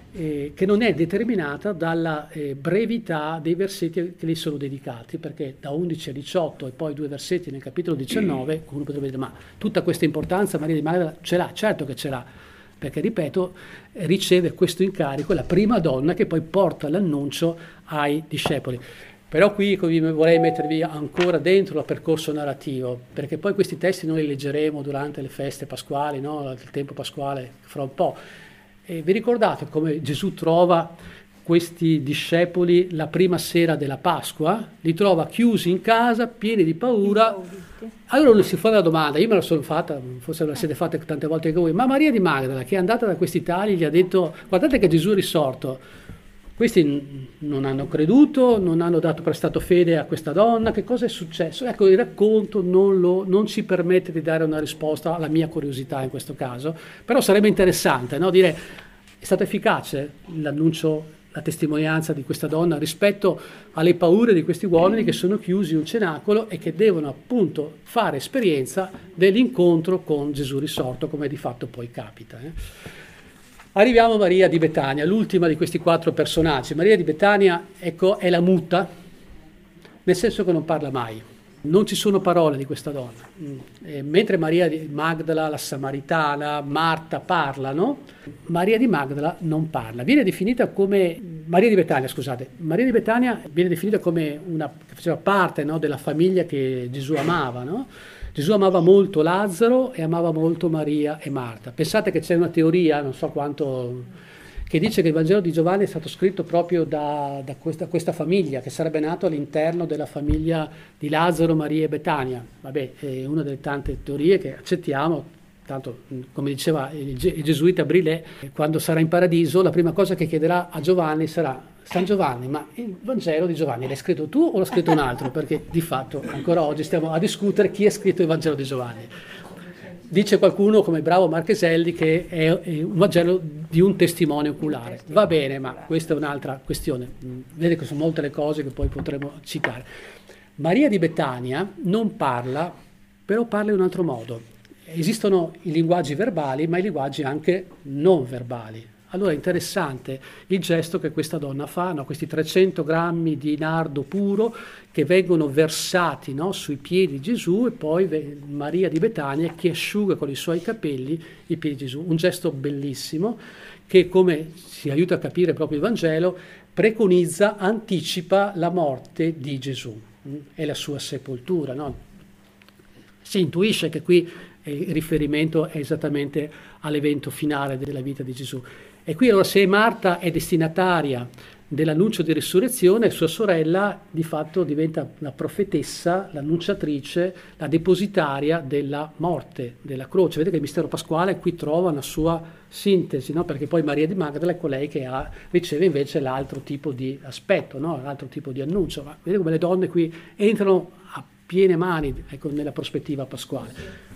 e che non è determinata dalla eh, brevità dei versetti che gli sono dedicati, perché da undici a diciotto e poi due versetti nel capitolo diciannove, uno potrebbe dire ma tutta questa importanza Maria di Magdala ce l'ha? Certo che ce l'ha, perché ripeto, riceve questo incarico, è la prima donna che poi porta l'annuncio ai discepoli. Però qui vorrei mettervi ancora dentro il percorso narrativo, perché poi questi testi noi li leggeremo durante le feste pasquali, no? Il tempo pasquale fra un po'. E vi ricordate come Gesù trova questi discepoli la prima sera della Pasqua? Li trova chiusi in casa, pieni di paura. Allora uno si fa la domanda, io me la sono fatta, forse ve la siete fatte tante volte anche voi, ma Maria di Magdala, che è andata da questi tali, gli ha detto guardate che Gesù è risorto. Questi non hanno creduto, non hanno dato prestato fede a questa donna, che cosa è successo? Ecco, il racconto non, lo, non ci permette di dare una risposta alla mia curiosità in questo caso, però sarebbe interessante, no? Dire, è stato efficace l'annuncio, la testimonianza di questa donna rispetto alle paure di questi uomini che sono chiusi in un cenacolo e che devono appunto fare esperienza dell'incontro con Gesù risorto, come di fatto poi capita. Eh? Arriviamo a Maria di Betania, l'ultima di questi quattro personaggi. Maria di Betania, ecco, è la muta, nel senso che non parla mai. Non ci sono parole di questa donna. E mentre Maria di Magdala, la Samaritana, Marta parlano, Maria di Magdala non parla. Viene definita come Maria di Betania, scusate. Maria di Betania viene definita come una che faceva parte, no, della famiglia che Gesù amava, no? Gesù amava molto Lazzaro e amava molto Maria e Marta. Pensate che c'è una teoria, non so quanto, che dice che il Vangelo di Giovanni è stato scritto proprio da, da questa, questa famiglia, che sarebbe nato all'interno della famiglia di Lazzaro, Maria e Betania. Vabbè, è una delle tante teorie che accettiamo, tanto come diceva il, il gesuita Brillet, quando sarà in paradiso la prima cosa che chiederà a Giovanni sarà: San Giovanni, ma il Vangelo di Giovanni l'hai scritto tu o l'ha scritto un altro? Perché di fatto ancora oggi stiamo a discutere chi ha scritto il Vangelo di Giovanni. Dice qualcuno, come bravo Marcheselli, che è un Vangelo di un testimone oculare. Va bene, ma questa è un'altra questione. Vedete che sono molte le cose che poi potremo citare. Maria di Betania non parla, però parla in un altro modo. Esistono i linguaggi verbali, ma i linguaggi anche non verbali. Allora è interessante il gesto che questa donna fa, no? Questi trecento grammi di nardo puro che vengono versati, no, sui piedi di Gesù, e poi Maria di Betania che asciuga con i suoi capelli i piedi di Gesù. Un gesto bellissimo che, come si aiuta a capire proprio il Vangelo, preconizza, anticipa la morte di Gesù e la sua sepoltura, no? Si intuisce che qui il riferimento è esattamente all'evento finale della vita di Gesù. E qui allora, se Marta è destinataria dell'annuncio di risurrezione, sua sorella di fatto diventa la profetessa, l'annunciatrice, la depositaria della morte, della croce. Vedete che il mistero pasquale qui trova una sua sintesi, no? Perché poi Maria di Magdala è colei che ha, riceve invece l'altro tipo di aspetto, no? L'altro tipo di annuncio. Ma vedete come le donne qui entrano a piene mani, ecco, nella prospettiva pasquale.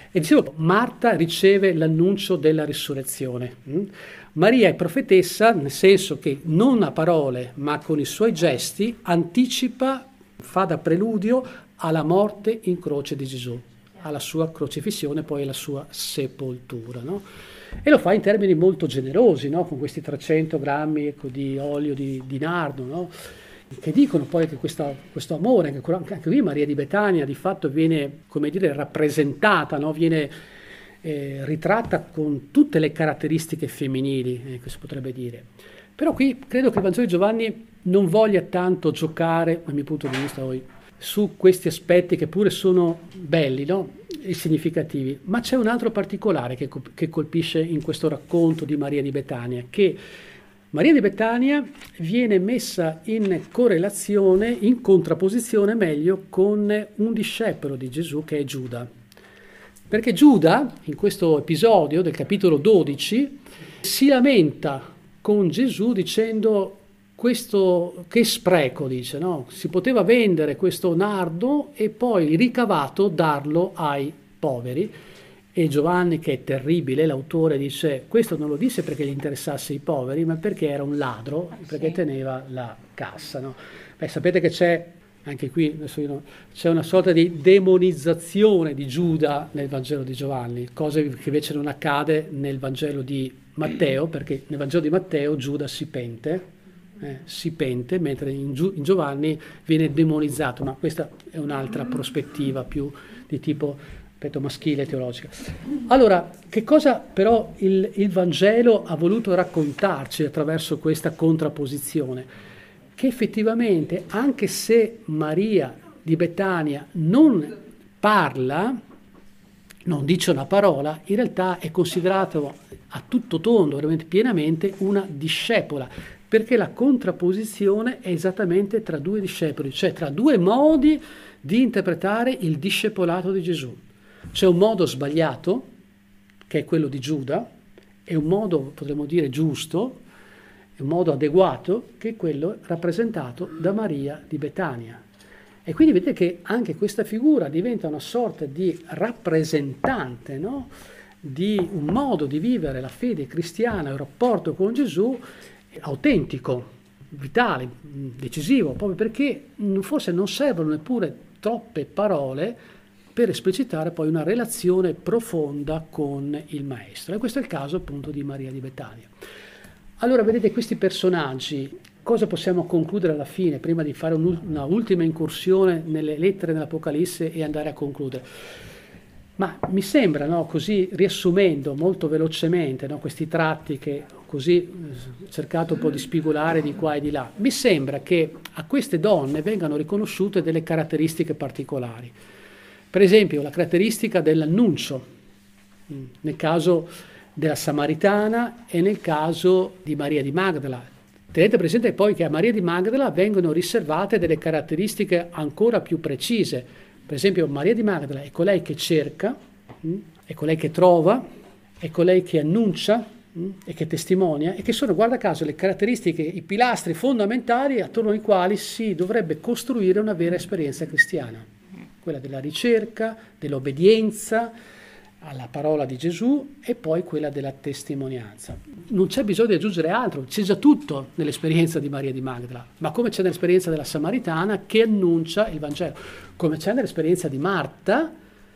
E dicevo, Marta riceve l'annuncio della risurrezione. Maria è profetessa, nel senso che non a parole, ma con i suoi gesti, anticipa, fa da preludio alla morte in croce di Gesù, alla sua crocifissione, poi alla sua sepoltura, no? E lo fa in termini molto generosi, no? Con questi trecento grammi, ecco, di olio di, di nardo, no? Che dicono poi che questa, questo amore, anche, anche qui Maria di Betania di fatto viene, come dire, rappresentata, no? Viene eh, ritratta con tutte le caratteristiche femminili, eh, che si potrebbe dire. Però qui credo che il Vangelo di Giovanni non voglia tanto giocare, dal mio punto di vista, poi, su questi aspetti che pure sono belli, no? E significativi, ma c'è un altro particolare che, che colpisce in questo racconto di Maria di Betania, che Maria di Betania viene messa in correlazione, in contrapposizione meglio, con un discepolo di Gesù che è Giuda. Perché Giuda, in questo episodio del capitolo dodici, si lamenta con Gesù dicendo: questo che spreco, dice, no? Si poteva vendere questo nardo e poi ricavato darlo ai poveri. E Giovanni, che è terribile, l'autore, dice: questo non lo disse perché gli interessasse i poveri, ma perché era un ladro, perché sì, teneva la cassa, no? Beh, sapete che c'è, anche qui, adesso io no, c'è una sorta di demonizzazione di Giuda nel Vangelo di Giovanni, cosa che invece non accade nel Vangelo di Matteo, perché nel Vangelo di Matteo Giuda si pente, Eh, si pente, mentre in, Giu- in Giovanni viene demonizzato, ma questa è un'altra prospettiva più di tipo, ripeto, maschile, teologica. Allora, che cosa però il, il Vangelo ha voluto raccontarci attraverso questa contrapposizione? Che effettivamente, anche se Maria di Betania non parla, non dice una parola, in realtà è considerato a tutto tondo, veramente pienamente, una discepola, perché la contrapposizione è esattamente tra due discepoli, cioè tra due modi di interpretare il discepolato di Gesù. C'è un modo sbagliato, che è quello di Giuda, e un modo, potremmo dire, giusto, un modo adeguato, che è quello rappresentato da Maria di Betania. E quindi vedete che anche questa figura diventa una sorta di rappresentante, no? Di un modo di vivere la fede cristiana, il rapporto con Gesù, autentico, vitale, decisivo, proprio perché forse non servono neppure troppe parole per esplicitare poi una relazione profonda con il Maestro. E questo è il caso appunto di Maria di Betania. Allora vedete questi personaggi, cosa possiamo concludere alla fine, prima di fare una ultima incursione nelle lettere dell'Apocalisse e andare a concludere? Ma mi sembra, no, così riassumendo molto velocemente, no, questi tratti che così ho cercato un po' di spigolare di qua e di là, mi sembra che a queste donne vengano riconosciute delle caratteristiche particolari. Per esempio la caratteristica dell'annuncio, nel caso della Samaritana e nel caso di Maria di Magdala. Tenete presente poi che a Maria di Magdala vengono riservate delle caratteristiche ancora più precise. Per esempio Maria di Magdala è colei che cerca, è colei che trova, è colei che annuncia e che testimonia, e che sono, guarda caso, le caratteristiche, i pilastri fondamentali attorno ai quali si dovrebbe costruire una vera esperienza cristiana. Quella della ricerca, dell'obbedienza alla parola di Gesù e poi quella della testimonianza. Non c'è bisogno di aggiungere altro, c'è già tutto nell'esperienza di Maria di Magdala, ma come c'è nell'esperienza della Samaritana che annuncia il Vangelo, come c'è nell'esperienza di Marta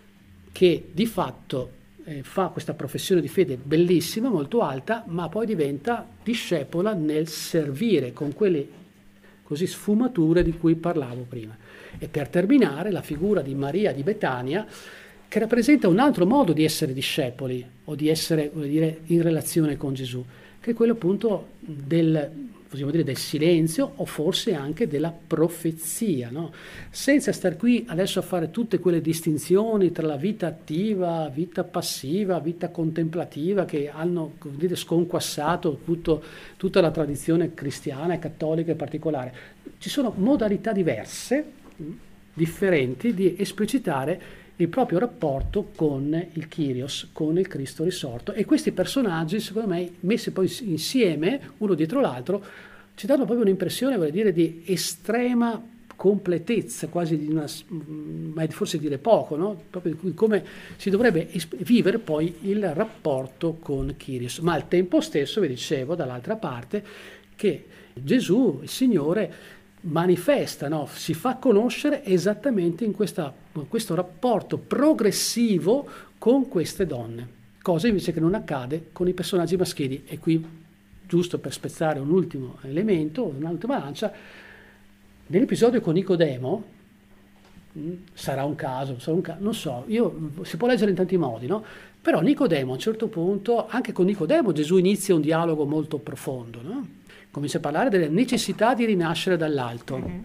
che di fatto eh, fa questa professione di fede bellissima, molto alta, ma poi diventa discepola nel servire con quelle così sfumature di cui parlavo prima. E per terminare la figura di Maria di Betania, che rappresenta un altro modo di essere discepoli o di essere, vuol dire, in relazione con Gesù, che è quello appunto del, possiamo dire, del silenzio o forse anche della profezia, no? Senza star qui adesso a fare tutte quelle distinzioni tra la vita attiva, vita passiva, vita contemplativa che hanno, come dire, sconquassato tutto, tutta la tradizione cristiana e cattolica in particolare. Ci sono modalità diverse, differenti, di esplicitare il proprio rapporto con il Kyrios, con il Cristo risorto, e questi personaggi, secondo me, messi poi insieme, uno dietro l'altro, ci danno proprio un'impressione, voglio dire, di estrema completezza, quasi di una, ma è forse dire poco, no? Proprio di come si dovrebbe vivere poi il rapporto con Kyrios. Ma al tempo stesso, vi dicevo, dall'altra parte, che Gesù, il Signore, manifesta, no? Si fa conoscere esattamente in, questa, in questo rapporto progressivo con queste donne, cosa invece che non accade con i personaggi maschili. E qui, giusto per spezzare un ultimo elemento, un'ultima lancia, nell'episodio con Nicodemo, mh, sarà un caso, sarà un ca- non so, io, si può leggere in tanti modi, no? Però Nicodemo a un certo punto, anche con Nicodemo Gesù inizia un dialogo molto profondo, no? Comincia a parlare della necessità di rinascere dall'alto. Mm-hmm.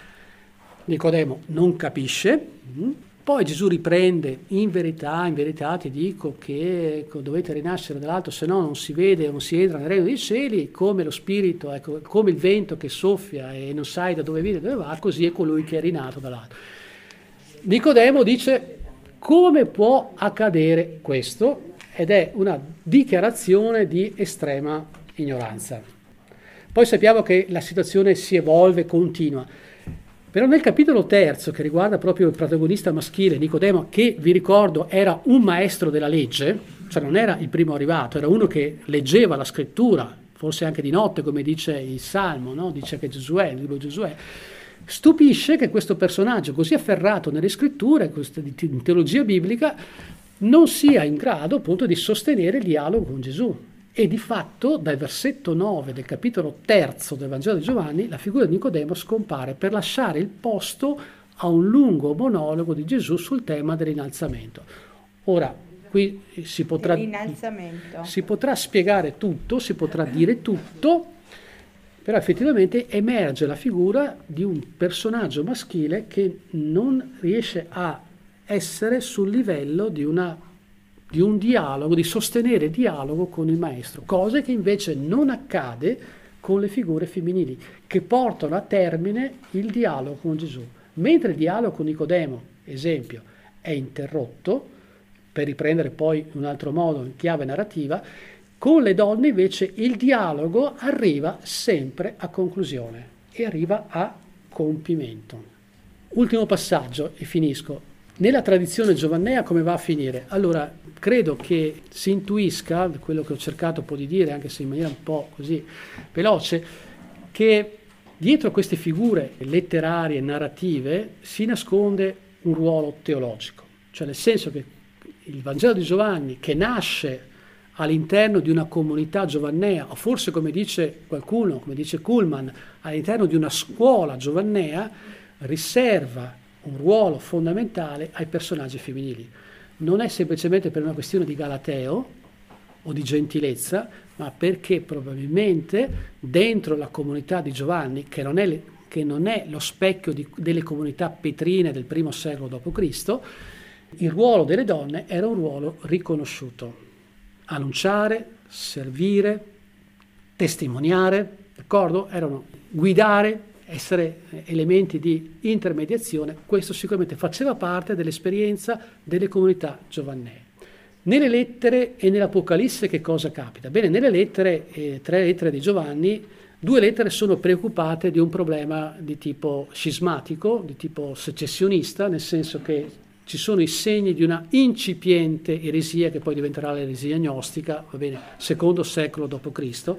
Nicodemo non capisce, mh, poi Gesù riprende: in verità, in verità ti dico che ecco, dovete rinascere dall'alto, se no non si vede, non si entra nel regno dei cieli, come lo spirito, ecco, come il vento che soffia e non sai da dove viene e dove va, così è colui che è rinato dall'alto. Nicodemo dice: come può accadere questo? Ed è una dichiarazione di estrema ignoranza. Poi sappiamo che la situazione si evolve, continua. Però nel capitolo terzo, che riguarda proprio il protagonista maschile, Nicodemo, che vi ricordo era un maestro della legge, cioè non era il primo arrivato, era uno che leggeva la scrittura, forse anche di notte, come dice il Salmo, no? Dice che Giosuè, il libro di Giosuè, stupisce che questo personaggio così afferrato nelle scritture, in teologia biblica, non sia in grado appunto di sostenere il dialogo con Gesù. E di fatto dal versetto nove del capitolo terzo del Vangelo di Giovanni la figura di Nicodemo scompare per lasciare il posto a un lungo monologo di Gesù sul tema dell'innalzamento. Ora, qui si potrà, si potrà spiegare tutto, si potrà dire tutto, però effettivamente emerge la figura di un personaggio maschile che non riesce a essere sul livello di una di un dialogo, di sostenere dialogo con il maestro, cosa che invece non accade con le figure femminili, che portano a termine il dialogo con Gesù. Mentre il dialogo con Nicodemo, esempio, è interrotto, per riprendere poi in un altro modo in chiave narrativa, con le donne invece il dialogo arriva sempre a conclusione e arriva a compimento. Ultimo passaggio e finisco. Nella tradizione giovannea come va a finire? Allora, credo che si intuisca, quello che ho cercato un po' di dire, anche se in maniera un po' così veloce, che dietro queste figure letterarie, narrative, si nasconde un ruolo teologico. Cioè nel senso che il Vangelo di Giovanni, che nasce all'interno di una comunità giovannea, o forse come dice qualcuno, come dice Kuhlman, all'interno di una scuola giovannea, riserva un ruolo fondamentale ai personaggi femminili. Non è semplicemente per una questione di galateo o di gentilezza, ma perché probabilmente dentro la comunità di Giovanni, che non è, le, che non è lo specchio di, delle comunità petrine del primo secolo dopo Cristo, il ruolo delle donne era un ruolo riconosciuto. Annunciare, servire, testimoniare, d'accordo? Erano guidare, essere elementi di intermediazione. Questo sicuramente faceva parte dell'esperienza delle comunità giovannee. Nelle lettere e nell'Apocalisse che cosa capita? Bene, nelle lettere, eh, tre lettere di Giovanni, due lettere sono preoccupate di un problema di tipo scismatico, di tipo secessionista, nel senso che ci sono i segni di una incipiente eresia che poi diventerà l'eresia gnostica, va bene, secondo secolo dopo Cristo,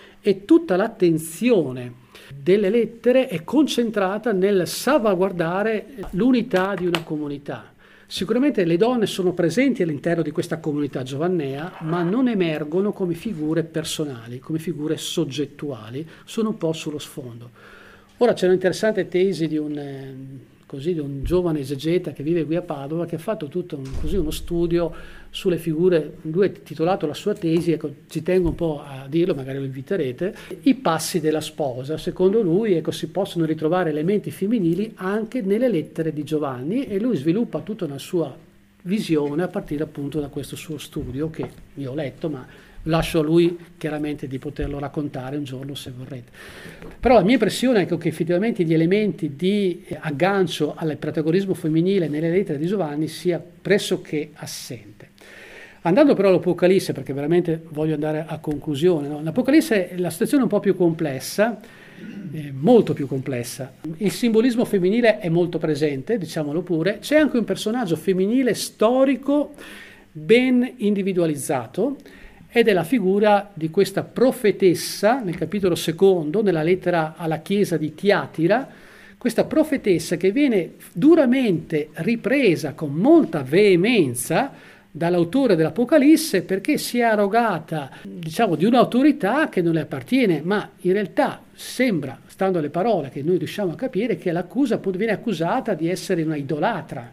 e tutta l'attenzione delle lettere è concentrata nel salvaguardare l'unità di una comunità. Sicuramente le donne sono presenti all'interno di questa comunità giovannea, ma non emergono come figure personali, come figure soggettuali, sono un po' sullo sfondo. Ora c'è un'interessante tesi di un, eh, così, di un giovane esegeta che vive qui a Padova, che ha fatto tutto un, così, uno studio sulle figure. Lui ha titolato la sua tesi, ecco, ci tengo un po' a dirlo, magari lo inviterete, i passi della sposa. Secondo lui, ecco, si possono ritrovare elementi femminili anche nelle lettere di Giovanni, e lui sviluppa tutta una sua visione a partire appunto da questo suo studio, che io ho letto, ma lascio a lui chiaramente di poterlo raccontare un giorno se vorrete. Però la mia impressione è che effettivamente gli elementi di aggancio al protagonismo femminile nelle lettere di Giovanni sia pressoché assente. Andando però all'Apocalisse, perché veramente voglio andare a conclusione, no? L'Apocalisse la situazione è un po' più complessa, eh, molto più complessa. Il simbolismo femminile è molto presente, diciamolo pure. C'è anche un personaggio femminile storico ben individualizzato, ed è la figura di questa profetessa nel capitolo secondo, nella lettera alla chiesa di Tiatira, questa profetessa che viene duramente ripresa con molta veemenza dall'autore dell'Apocalisse, perché si è arrogata, diciamo, di un'autorità che non le appartiene, ma in realtà sembra, stando alle parole che noi riusciamo a capire, che l'accusa viene accusata di essere una idolatra.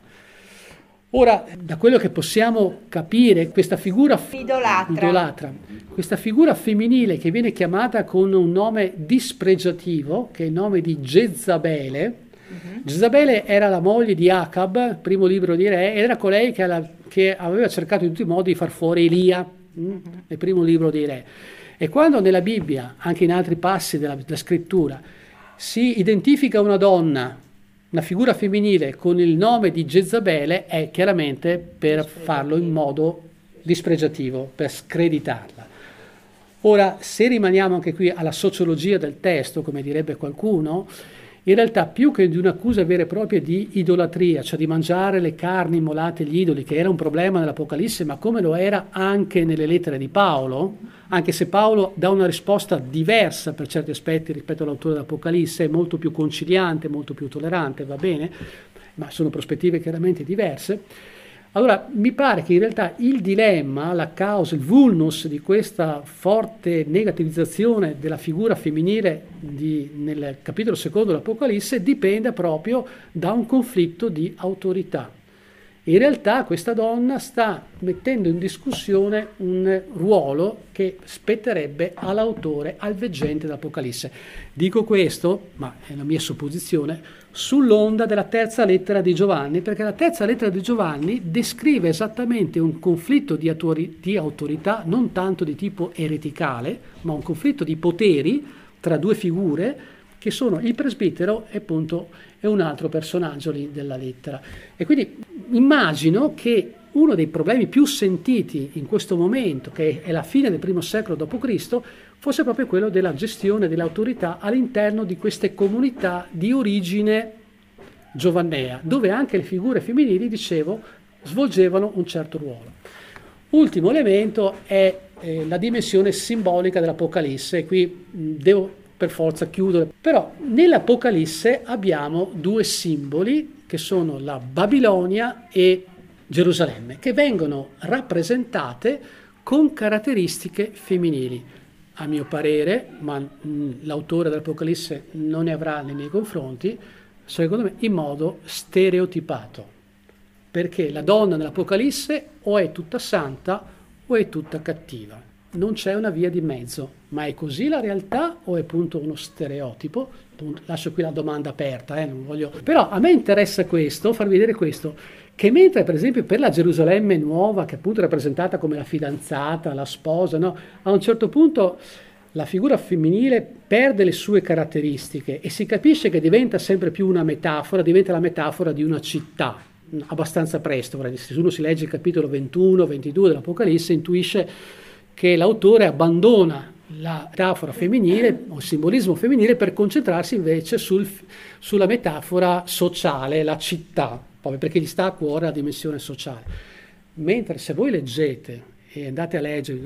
Ora, da quello che possiamo capire, questa figura idolatra. idolatra, questa figura femminile che viene chiamata con un nome dispregiativo, che è il nome di Jezabele. Uh-huh. Jezabele era la moglie di Acab, primo libro di Re, ed era colei che, alla, che aveva cercato in tutti i modi di far fuori Elia, uh-huh. nel primo libro di Re. E quando nella Bibbia, anche in altri passi della, della scrittura, si identifica una donna, una figura femminile con il nome di Jezabele, è chiaramente per farlo in modo dispregiativo, per screditarla. Ora, se rimaniamo anche qui alla sociologia del testo, come direbbe qualcuno, in realtà più che di un'accusa vera e propria di idolatria, cioè di mangiare le carni immolate agli idoli, che era un problema nell'Apocalisse, ma come lo era anche nelle lettere di Paolo, anche se Paolo dà una risposta diversa per certi aspetti rispetto all'autore dell'Apocalisse, è molto più conciliante, molto più tollerante, va bene, ma sono prospettive chiaramente diverse. Allora, mi pare che in realtà il dilemma, la causa, il vulnus di questa forte negativizzazione della figura femminile di, nel capitolo secondo dell'Apocalisse dipenda proprio da un conflitto di autorità. In realtà questa donna sta mettendo in discussione un ruolo che spetterebbe all'autore, al veggente dell'Apocalisse. Dico questo, ma è la mia supposizione, sull'onda della terza lettera di Giovanni, perché la terza lettera di Giovanni descrive esattamente un conflitto di, autori- di autorità, non tanto di tipo ereticale, ma un conflitto di poteri tra due figure, che sono il presbitero e appunto è un altro personaggio lì della lettera. E quindi immagino che uno dei problemi più sentiti in questo momento, che è la fine del primo secolo dopo Cristo, fosse proprio quello della gestione dell'autorità all'interno di queste comunità di origine giovannea, dove anche le figure femminili, dicevo, svolgevano un certo ruolo. Ultimo elemento è eh, la dimensione simbolica dell'Apocalisse, e qui mh, devo per forza chiudere. Però nell'Apocalisse abbiamo due simboli che sono la Babilonia e Gerusalemme, che vengono rappresentate con caratteristiche femminili. A mio parere, ma mh, l'autore dell'Apocalisse non ne avrà nei miei confronti, secondo me in modo stereotipato, perché la donna nell'Apocalisse o è tutta santa o è tutta cattiva. Non c'è una via di mezzo, ma è così la realtà o è appunto uno stereotipo? Appunto, lascio qui la domanda aperta, eh, non voglio... Però a me interessa questo, farvi vedere questo, che mentre per esempio per la Gerusalemme nuova, che appunto è rappresentata come la fidanzata, la sposa, no? A un certo punto la figura femminile perde le sue caratteristiche e si capisce che diventa sempre più una metafora, diventa la metafora di una città, abbastanza presto. Se uno si legge il capitolo ventuno ventidue dell'Apocalisse, intuisce che l'autore abbandona la metafora femminile o il simbolismo femminile per concentrarsi invece sul, sulla metafora sociale, la città, proprio perché gli sta a cuore la dimensione sociale. Mentre se voi leggete e andate a leggere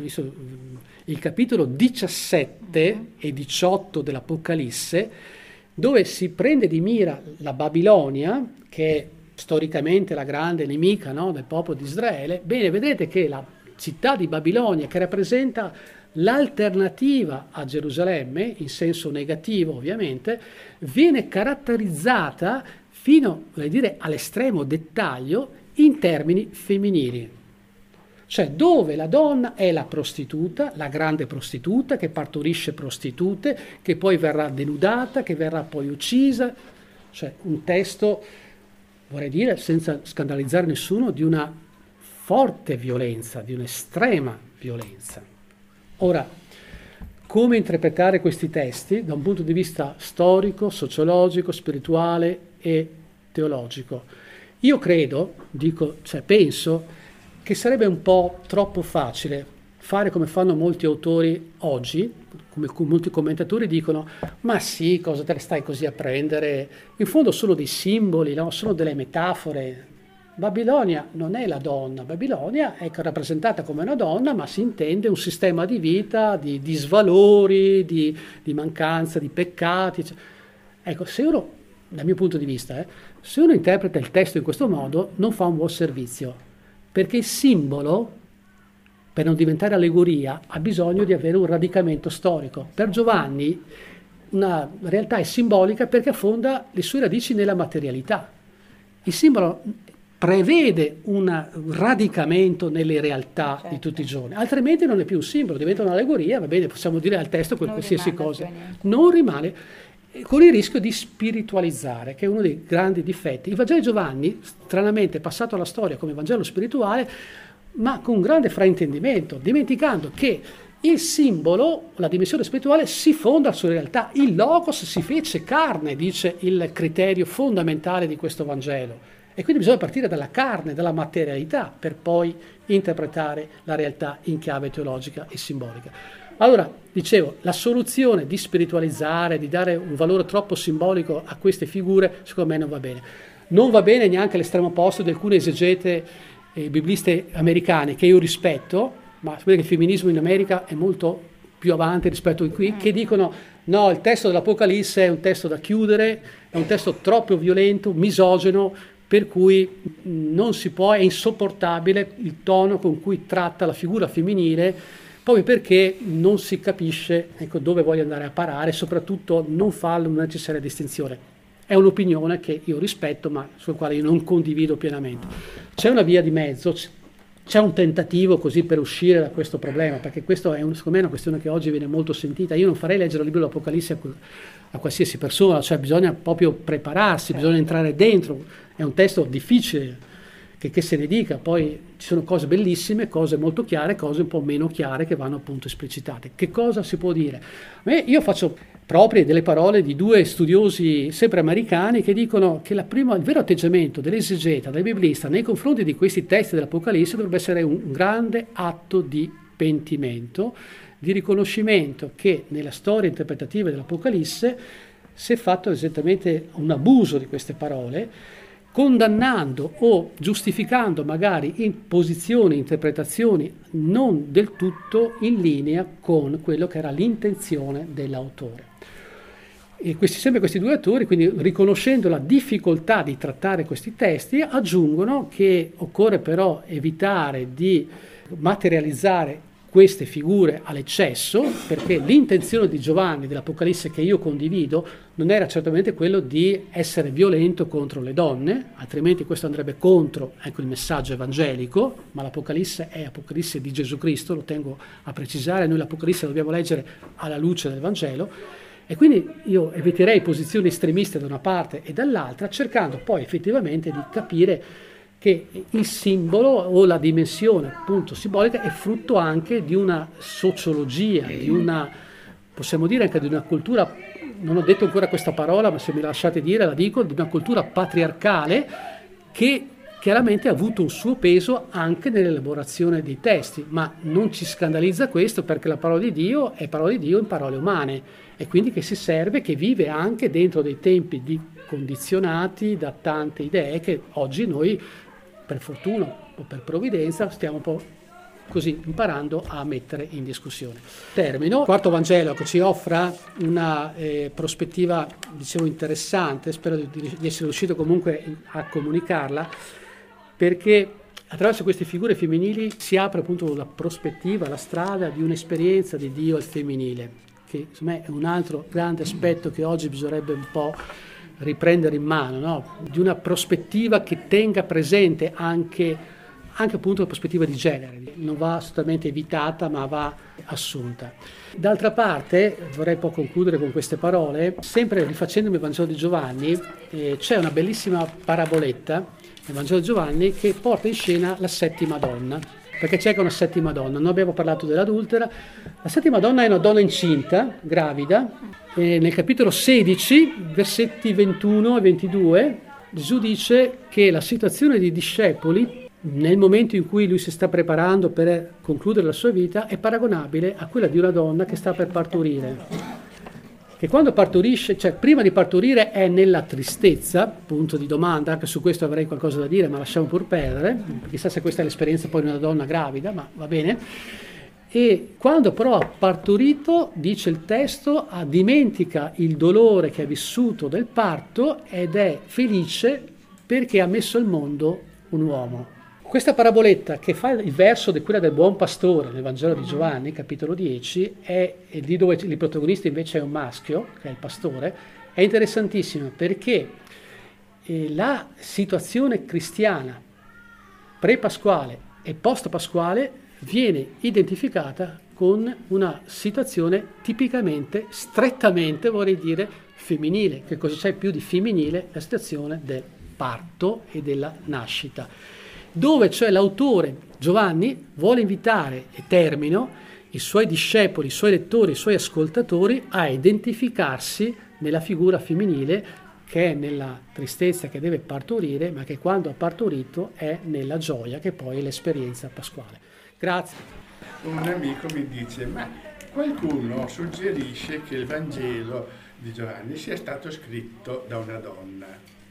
il capitolo diciassette e diciotto dell'Apocalisse, dove si prende di mira la Babilonia, che è storicamente la grande nemica, no, del popolo di Israele, bene, vedete che la città di Babilonia, che rappresenta l'alternativa a Gerusalemme, in senso negativo ovviamente, viene caratterizzata fino, vorrei dire, all'estremo dettaglio in termini femminili. Cioè dove la donna è la prostituta, la grande prostituta che partorisce prostitute, che poi verrà denudata, che verrà poi uccisa. Cioè un testo, vorrei dire, senza scandalizzare nessuno, di una forte violenza, di un'estrema violenza. Ora, come interpretare questi testi da un punto di vista storico, sociologico, spirituale e teologico? Io credo, dico, cioè penso, che sarebbe un po' troppo facile fare come fanno molti autori oggi, come molti commentatori dicono, ma sì, cosa te ne stai così a prendere? In fondo sono dei simboli, no? Sono delle metafore. Babilonia non è la donna, Babilonia è rappresentata come una donna, ma si intende un sistema di vita, di, di svalori, di, di mancanza, di peccati. Ecco, se uno, dal mio punto di vista, eh, se uno interpreta il testo in questo modo, non fa un buon servizio, perché il simbolo, per non diventare allegoria, ha bisogno di avere un radicamento storico. Per Giovanni una realtà è simbolica perché affonda le sue radici nella materialità. Il simbolo prevede un radicamento nelle realtà, certo, di tutti i giorni, altrimenti non è più un simbolo, diventa un'allegoria, va bene, possiamo dire al testo quel qualsiasi cosa, non rimane, con il rischio di spiritualizzare, che è uno dei grandi difetti. Il Vangelo di Giovanni, stranamente, è passato alla storia come Vangelo spirituale, ma con un grande fraintendimento, dimenticando che il simbolo, la dimensione spirituale, si fonda sulla realtà. Il Logos si fece carne, dice il criterio fondamentale di questo Vangelo. E quindi bisogna partire dalla carne, dalla materialità, per poi interpretare la realtà in chiave teologica e simbolica. Allora, dicevo, la soluzione di spiritualizzare, di dare un valore troppo simbolico a queste figure, secondo me non va bene. Non va bene neanche l'estremo opposto di alcune esegete eh, bibliste americane, che io rispetto, ma sapete che il femminismo in America è molto più avanti rispetto a qui, che dicono no, il testo dell'Apocalisse è un testo da chiudere, è un testo troppo violento, misogino, per cui non si può, è insopportabile il tono con cui tratta la figura femminile, proprio perché non si capisce, ecco, dove voglio andare a parare, soprattutto non fa una necessaria distinzione. È un'opinione che io rispetto, ma sulla quale io non condivido pienamente. C'è una via di mezzo, c'è un tentativo così per uscire da questo problema, perché questo è un, secondo me è una questione che oggi viene molto sentita. Io non farei leggere il libro dell'Apocalisse a, a qualsiasi persona, cioè bisogna proprio prepararsi, bisogna entrare dentro. È un testo difficile, che, che se ne dica, poi ci sono cose bellissime, cose molto chiare, cose un po' meno chiare che vanno appunto esplicitate. Che cosa si può dire? A me, io faccio proprie delle parole di due studiosi sempre americani che dicono che la prima, il vero atteggiamento dell'esegeta, del biblista nei confronti di questi testi dell'Apocalisse dovrebbe essere un grande atto di pentimento, di riconoscimento che nella storia interpretativa dell'Apocalisse si è fatto esattamente un abuso di queste parole, condannando o giustificando magari in posizioni, interpretazioni non del tutto in linea con quello che era l'intenzione dell'autore. E questi, sempre questi due autori, quindi riconoscendo la difficoltà di trattare questi testi, aggiungono che occorre però evitare di materializzare queste figure all'eccesso, perché l'intenzione di Giovanni dell'Apocalisse, che io condivido, non era certamente quello di essere violento contro le donne, altrimenti questo andrebbe contro, ecco, il messaggio evangelico, ma l'Apocalisse è Apocalisse di Gesù Cristo, lo tengo a precisare, noi l'Apocalisse lo dobbiamo leggere alla luce del Vangelo, e quindi io eviterei posizioni estremiste da una parte e dall'altra, cercando poi effettivamente di capire che il simbolo o la dimensione appunto simbolica è frutto anche di una sociologia, di una, possiamo dire anche di una cultura, non ho detto ancora questa parola, ma se mi lasciate dire la dico, di una cultura patriarcale che chiaramente ha avuto un suo peso anche nell'elaborazione dei testi, ma non ci scandalizza questo perché la parola di Dio è parola di Dio in parole umane e quindi che si serve, che vive anche dentro dei tempi di condizionati da tante idee che oggi noi per fortuna o per provvidenza stiamo un po' così imparando a mettere in discussione. Termino. Il quarto Vangelo che ci offre una eh, prospettiva, dicevo, interessante, spero di, di essere riuscito comunque a comunicarla, perché attraverso queste figure femminili si apre appunto la prospettiva, la strada di un'esperienza di Dio al femminile, che secondo me è un altro grande aspetto che oggi bisognerebbe un po' riprendere in mano, no? Di una prospettiva che tenga presente anche, anche appunto la prospettiva di genere, non va assolutamente evitata ma va assunta. D'altra parte, vorrei poi concludere con queste parole, sempre rifacendomi il Vangelo di Giovanni, eh, c'è una bellissima paraboletta nel Vangelo di Giovanni che porta in scena la settima donna, perché c'è una settima donna, non abbiamo parlato dell'adultera, la settima donna è una donna incinta, gravida. E nel capitolo sedici, versetti ventuno e ventidue, Gesù dice che la situazione dei discepoli nel momento in cui lui si sta preparando per concludere la sua vita è paragonabile a quella di una donna che sta per partorire. Che quando partorisce, cioè prima di partorire è nella tristezza, punto di domanda, anche su questo avrei qualcosa da dire, ma lasciamo pur perdere, chissà se questa è l'esperienza poi di una donna gravida, ma va bene. E quando però ha partorito, dice il testo, ah, dimentica il dolore che ha vissuto del parto ed è felice perché ha messo al mondo un uomo. Questa paraboletta che fa il verso di quella del buon pastore nel Vangelo di Giovanni, capitolo dieci, è, è lì dove il protagonista invece è un maschio, che è il pastore, è interessantissima perché eh, la situazione cristiana pre-pasquale e post-pasquale viene identificata con una situazione tipicamente, strettamente vorrei dire, femminile. Che cosa c'è più di femminile? La situazione del parto e della nascita, dove cioè l'autore Giovanni vuole invitare, e termino, i suoi discepoli, i suoi lettori, i suoi ascoltatori a identificarsi nella figura femminile che è nella tristezza che deve partorire, ma che quando ha partorito è nella gioia che poi è l'esperienza pasquale. Grazie. Un amico mi dice, ma qualcuno suggerisce che il Vangelo di Giovanni sia stato scritto da una donna.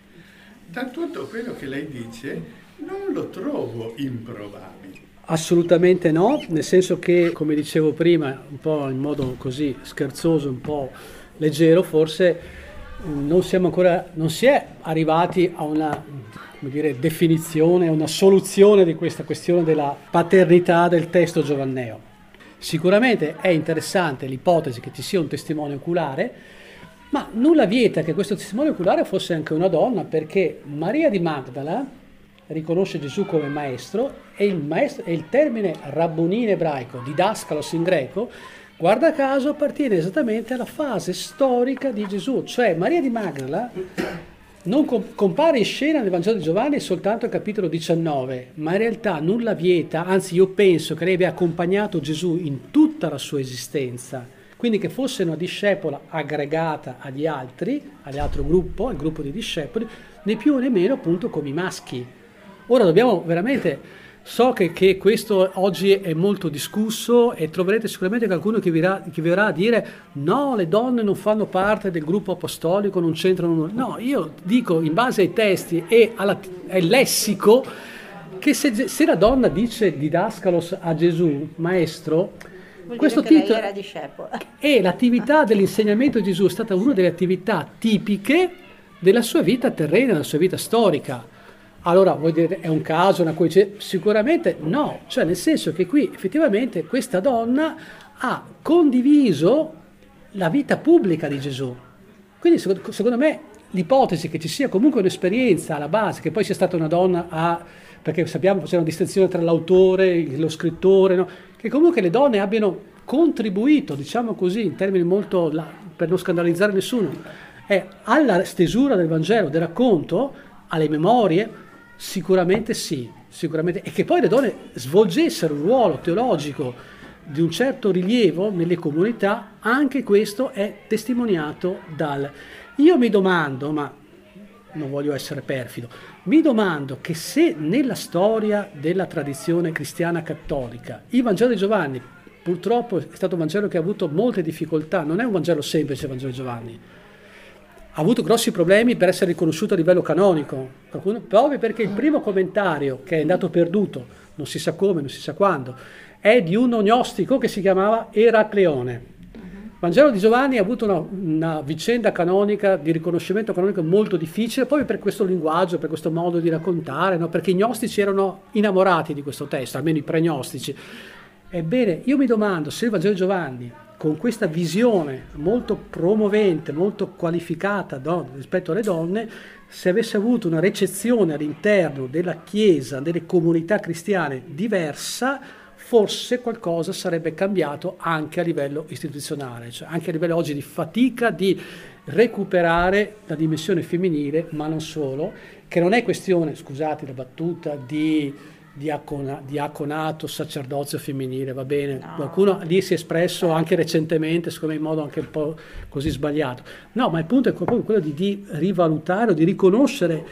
Da tutto quello che lei dice non lo trovo improbabile. Assolutamente no, nel senso che, come dicevo prima, un po' in modo così scherzoso, un po' leggero, forse non siamo ancora, non si è arrivati a una, come dire, definizione, a una soluzione di questa questione della paternità del testo giovanneo. Sicuramente è interessante l'ipotesi che ci sia un testimone oculare, ma nulla vieta che questo testimone oculare fosse anche una donna, perché Maria di Magdala riconosce Gesù come maestro e il, maestro, e il termine rabboni in ebraico, didascalos in greco, guarda caso appartiene esattamente alla fase storica di Gesù, cioè Maria di Magdala non com- compare in scena nel Vangelo di Giovanni soltanto al capitolo diciannove, ma in realtà nulla vieta, anzi io penso che lei abbia accompagnato Gesù in tutta la sua esistenza, quindi che fosse una discepola aggregata agli altri, all'altro gruppo, al gruppo di discepoli, né più né meno appunto come i maschi. Ora dobbiamo veramente, so che, che questo oggi è molto discusso e troverete sicuramente qualcuno che, virà, che verrà a dire no, le donne non fanno parte del gruppo apostolico, non c'entrano nulla. No, io dico in base ai testi e alla, al lessico che se, se la donna dice didascalos a Gesù, maestro, Vuol questo dire che titolo lei era discepola. e l'attività dell'insegnamento di Gesù è stata una delle attività tipiche della sua vita terrena, della sua vita storica. Allora, vuoi dire, è un caso, una coincidenza? Sicuramente no, cioè nel senso che qui effettivamente questa donna ha condiviso la vita pubblica di Gesù. Quindi secondo, secondo me l'ipotesi che ci sia comunque un'esperienza alla base, che poi sia stata una donna a, perché sappiamo che c'è una distinzione tra l'autore, lo scrittore, no? Che comunque le donne abbiano contribuito, diciamo così, in termini molto, per non scandalizzare nessuno, è alla stesura del Vangelo, del racconto, alle memorie. Sicuramente sì, sicuramente, e che poi le donne svolgessero un ruolo teologico di un certo rilievo nelle comunità, anche questo è testimoniato dal... Io mi domando, ma non voglio essere perfido, mi domando che se nella storia della tradizione cristiana cattolica il Vangelo di Giovanni, purtroppo è stato un Vangelo che ha avuto molte difficoltà, non è un Vangelo semplice il Vangelo di Giovanni, ha avuto grossi problemi per essere riconosciuto a livello canonico, proprio perché il primo commentario, che è andato perduto, non si sa come, non si sa quando, è di un gnostico che si chiamava Eracleone. Il Vangelo di Giovanni ha avuto una, una vicenda canonica, di riconoscimento canonico molto difficile, proprio per questo linguaggio, per questo modo di raccontare, no? Perché i gnostici erano innamorati di questo testo, almeno i pregnostici. Ebbene, io mi domando se il Vangelo di Giovanni, con questa visione molto promovente, molto qualificata, no, rispetto alle donne, se avesse avuto una recezione all'interno della Chiesa, delle comunità cristiane diversa, forse qualcosa sarebbe cambiato anche a livello istituzionale, cioè anche a livello oggi di fatica di recuperare la dimensione femminile, ma non solo, che non è questione, scusate la battuta, di Diacona, diaconato, sacerdozio femminile, va bene, no. Qualcuno lì si è espresso anche recentemente, secondo me in modo anche un po' così sbagliato. No, ma il punto è proprio quello di, di rivalutare o di riconoscere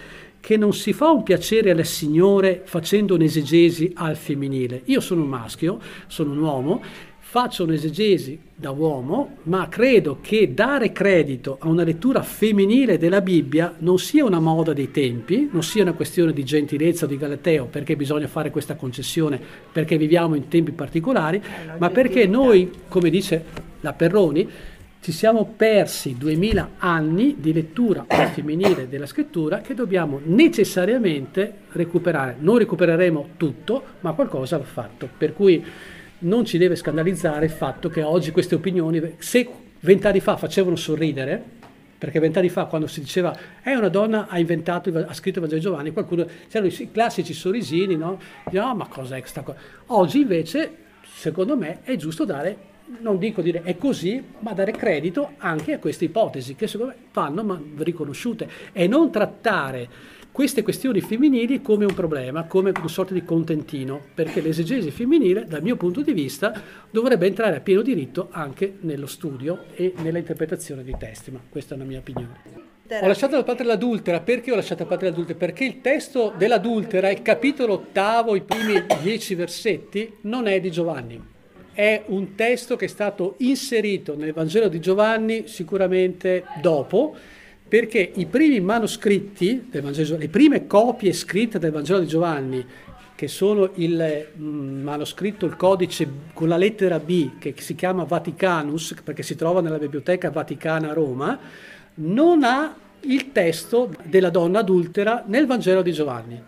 che non si fa un piacere alle signore facendo un'esegesi al femminile. Io sono un maschio, sono un uomo, faccio un'esegesi da uomo, ma credo che dare credito a una lettura femminile della Bibbia non sia una moda dei tempi, non sia una questione di gentilezza o di galateo, perché bisogna fare questa concessione, perché viviamo in tempi particolari, ma perché noi, come dice la Perroni, ci siamo persi duemila anni di lettura femminile della scrittura che dobbiamo necessariamente recuperare. Non recupereremo tutto, ma qualcosa va fatto. Per cui non ci deve scandalizzare il fatto che oggi queste opinioni, se vent'anni fa facevano sorridere, perché vent'anni fa quando si diceva è una donna ha inventato, ha scritto il Vangelo di Giovanni, qualcuno, c'erano i classici sorrisini, no? No, ma cos'è questa cosa? Oggi invece, secondo me, è giusto dare, non dico dire è così, ma dare credito anche a queste ipotesi che secondo me vanno ma riconosciute e non trattare queste questioni femminili come un problema, come una sorta di contentino, perché l'esegesi femminile, dal mio punto di vista, dovrebbe entrare a pieno diritto anche nello studio e nella interpretazione dei testi, ma questa è una mia opinione. Ho lasciato da parte l'adultera, perché ho lasciato da parte l'adultera? Perché il testo dell'adultera, il capitolo ottavo, i primi dieci versetti, non è di Giovanni. È un testo che è stato inserito nel Vangelo di Giovanni sicuramente dopo, perché i primi manoscritti del Vangelo, le prime copie scritte del Vangelo di Giovanni, che sono il mm, manoscritto, il codice con la lettera B, che si chiama Vaticanus, perché si trova nella Biblioteca Vaticana a Roma, non ha il testo della donna adultera nel Vangelo di Giovanni,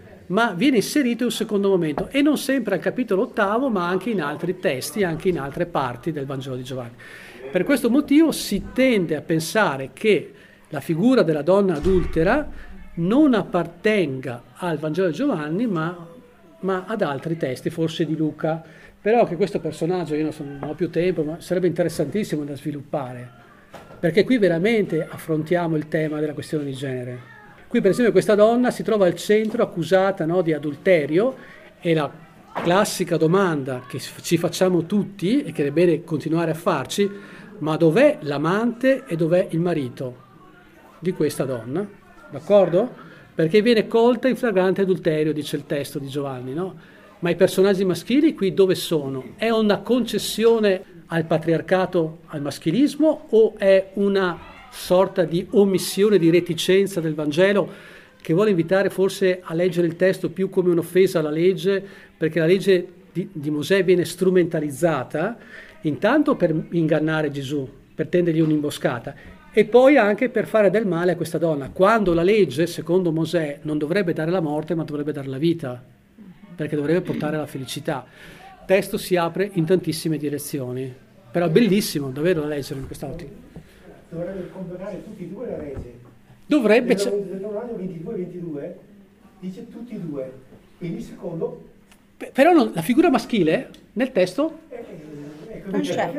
ma viene inserito in un secondo momento, e non sempre al capitolo ottavo, ma anche in altri testi, anche in altre parti del Vangelo di Giovanni. Per questo motivo si tende a pensare che la figura della donna adultera non appartenga al Vangelo di Giovanni, ma, ma ad altri testi, forse di Luca. Però che questo personaggio, io non, so, non ho più tempo, ma sarebbe interessantissimo da sviluppare, perché qui veramente affrontiamo il tema della questione di genere. Qui per esempio questa donna si trova al centro accusata, no, di adulterio, e la classica domanda che ci facciamo tutti e che è bene continuare a farci: ma dov'è l'amante e dov'è il marito di questa donna? D'accordo? Perché viene colta in flagrante adulterio, dice il testo di Giovanni, no? Ma i personaggi maschili qui dove sono? È una concessione al patriarcato, al maschilismo, o è una sorta di omissione, di reticenza del Vangelo, che vuole invitare forse a leggere il testo più come un'offesa alla legge, perché la legge di, di Mosè viene strumentalizzata intanto per ingannare Gesù, per tendergli un'imboscata, e poi anche per fare del male a questa donna, quando la legge, secondo Mosè, non dovrebbe dare la morte, ma dovrebbe dare la vita, perché dovrebbe portare alla felicità. Il testo si apre in tantissime direzioni, però è bellissimo davvero da leggere in quest'ottica. Dovrebbe condonare tutti e due la legge. Dovrebbe... Nell'anno ventidue ventidue dice tutti e due, quindi secondo... Però non, la figura maschile nel testo? Eh, eh, non c'è.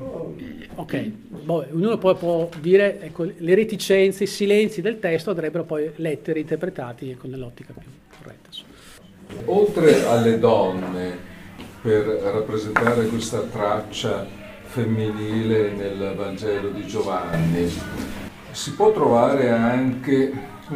Ok, boh, ognuno poi può dire, ecco, le reticenze, i silenzi del testo andrebbero poi letti e interpretati con nell'ottica più corretta. Oltre alle donne, per rappresentare questa traccia femminile nel Vangelo di Giovanni, si può trovare anche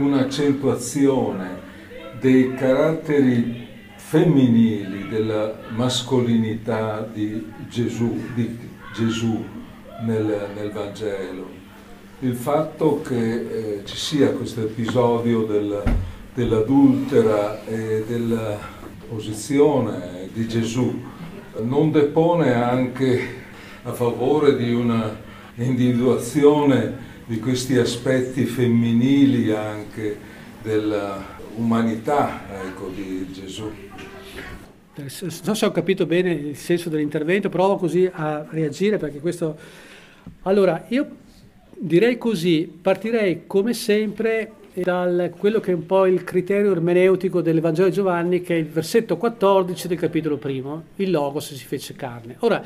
un'accentuazione dei caratteri femminili, della mascolinità di Gesù, di Gesù nel, nel Vangelo. Il fatto che eh, ci sia questo episodio del, dell'adultera e della posizione di Gesù non depone anche a favore di una individuazione di questi aspetti femminili anche dell'umanità, ecco, di Gesù. Non so se ho capito bene il senso dell'intervento, provo così a reagire, perché questo... Allora, io direi così, partirei come sempre da quello che è un po' il criterio ermeneutico del Vangelo di Giovanni, che è il versetto quattordici del capitolo primo, il Logos si fece carne. Ora,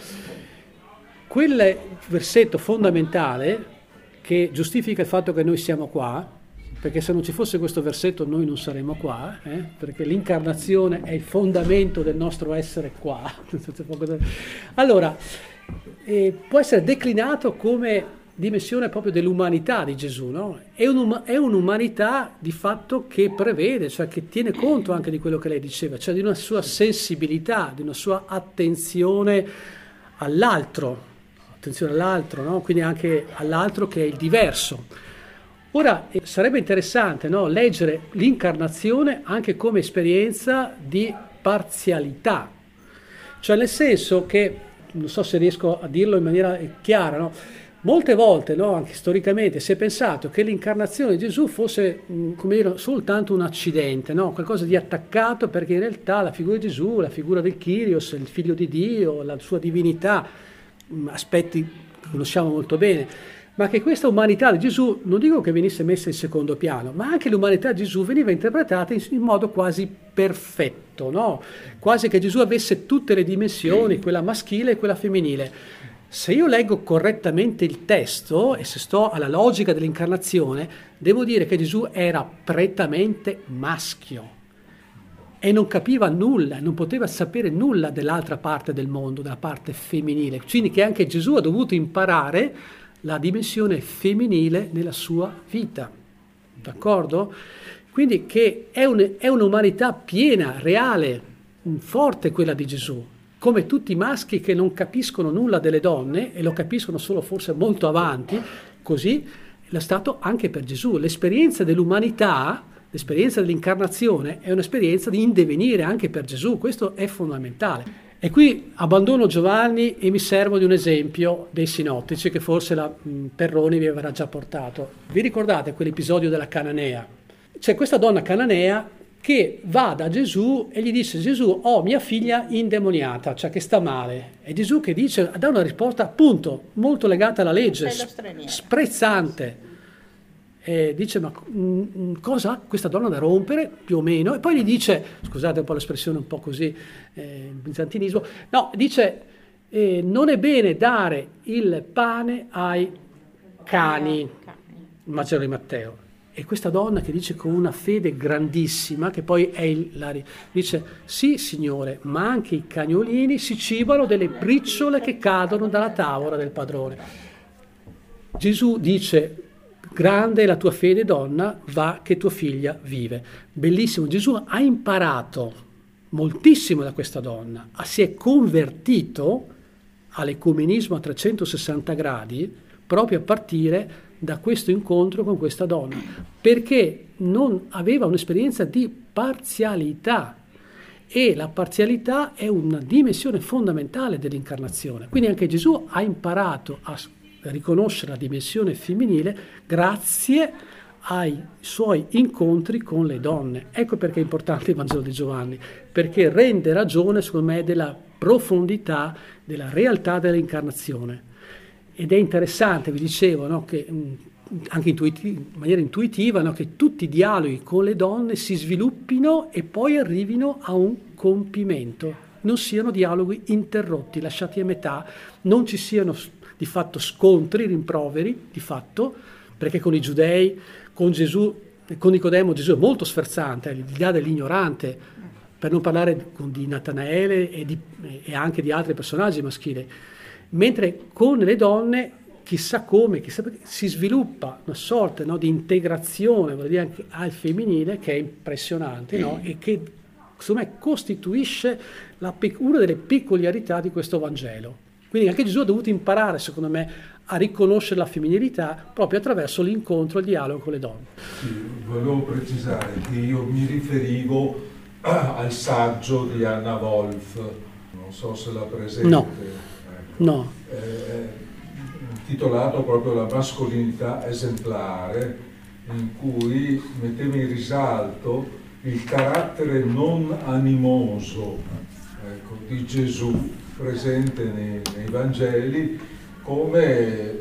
quel versetto fondamentale che giustifica il fatto che noi siamo qua, perché se non ci fosse questo versetto noi non saremmo qua, eh? Perché l'incarnazione è il fondamento del nostro essere qua. Allora, eh, può essere declinato come dimensione proprio dell'umanità di Gesù, no? È, un, è un'umanità di fatto che prevede, cioè che tiene conto anche di quello che lei diceva, cioè di una sua sensibilità, di una sua attenzione all'altro, attenzione all'altro, no? Quindi anche all'altro che è il diverso. Ora eh, sarebbe interessante, no, leggere l'incarnazione anche come esperienza di parzialità, cioè nel senso che, non so se riesco a dirlo in maniera chiara, no? Molte volte, no, anche storicamente, si è pensato che l'incarnazione di Gesù fosse, mh, come dire, soltanto un accidente, no? Qualcosa di attaccato, perché in realtà la figura di Gesù, la figura del Kyrios, il figlio di Dio, la sua divinità, mh, aspetti che conosciamo molto bene, ma che questa umanità di Gesù, non dico che venisse messa in secondo piano, ma anche l'umanità di Gesù veniva interpretata in, in modo quasi perfetto, no? Quasi che Gesù avesse tutte le dimensioni, quella maschile e quella femminile. Se io leggo correttamente il testo, e se sto alla logica dell'incarnazione, devo dire che Gesù era prettamente maschio e non capiva nulla, non poteva sapere nulla dell'altra parte del mondo, della parte femminile. Quindi che anche Gesù ha dovuto imparare la dimensione femminile nella sua vita, d'accordo? Quindi che è, un, è un'umanità piena, reale, forte quella di Gesù, come tutti i maschi che non capiscono nulla delle donne e lo capiscono solo forse molto avanti, così è stato anche per Gesù. L'esperienza dell'umanità, l'esperienza dell'incarnazione è un'esperienza di indevenire anche per Gesù, questo è fondamentale. E qui abbandono Giovanni e mi servo di un esempio dei sinottici che forse la mh, Perroni vi avrà già portato. Vi ricordate quell'episodio della Cananea? C'è questa donna cananea che va da Gesù e gli dice: Gesù, ho mia figlia indemoniata, cioè che sta male. E Gesù che dice, dà una risposta appunto molto legata alla legge, sprezzante. E dice: ma mh, cosa? Questa donna da rompere, più o meno. E poi gli dice, scusate un po' l'espressione un po' così, eh, bizantinismo, no, dice, eh, non è bene dare il pane ai cani, il Vangelo di Matteo. E questa donna che dice con una fede grandissima, che poi è il, la, dice, sì signore, ma anche i cagnolini si cibano delle briciole che cadono dalla tavola del padrone. Gesù dice: grande è la tua fede, donna, va che tua figlia vive. Bellissimo, Gesù ha imparato moltissimo da questa donna, si è convertito all'ecumenismo a trecentosessanta gradi proprio a partire da questo incontro con questa donna, perché non aveva un'esperienza di parzialità, e la parzialità è una dimensione fondamentale dell'incarnazione. Quindi anche Gesù ha imparato a riconoscere la dimensione femminile grazie ai suoi incontri con le donne. Ecco perché è importante il Vangelo di Giovanni, perché rende ragione, secondo me, della profondità, della realtà dell'incarnazione. Ed è interessante, vi dicevo, no, che mh, anche intuiti- in maniera intuitiva, no, che tutti i dialoghi con le donne si sviluppino e poi arrivino a un compimento, non siano dialoghi interrotti, lasciati a metà, non ci siano di fatto scontri, rimproveri, di fatto, perché con i giudei, con Gesù, con Nicodemo, Gesù è molto sferzante, gli dà dell'ignorante, per non parlare con, di Natanaele e, di, e anche di altri personaggi maschili. Mentre con le donne, chissà come, chissà perché, si sviluppa una sorta, no, di integrazione, vuol dire anche al femminile, che è impressionante, no? E che secondo me costituisce la, una delle peculiarità di questo Vangelo. Quindi anche Gesù ha dovuto imparare, secondo me, a riconoscere la femminilità proprio attraverso l'incontro, il dialogo con le donne. Sì, volevo precisare che io mi riferivo al saggio di Anna Wolf, non so se la presente. No. No. Eh, intitolato proprio La mascolinità esemplare, in cui metteva in risalto il carattere non animoso, ecco, di Gesù presente nei, nei Vangeli come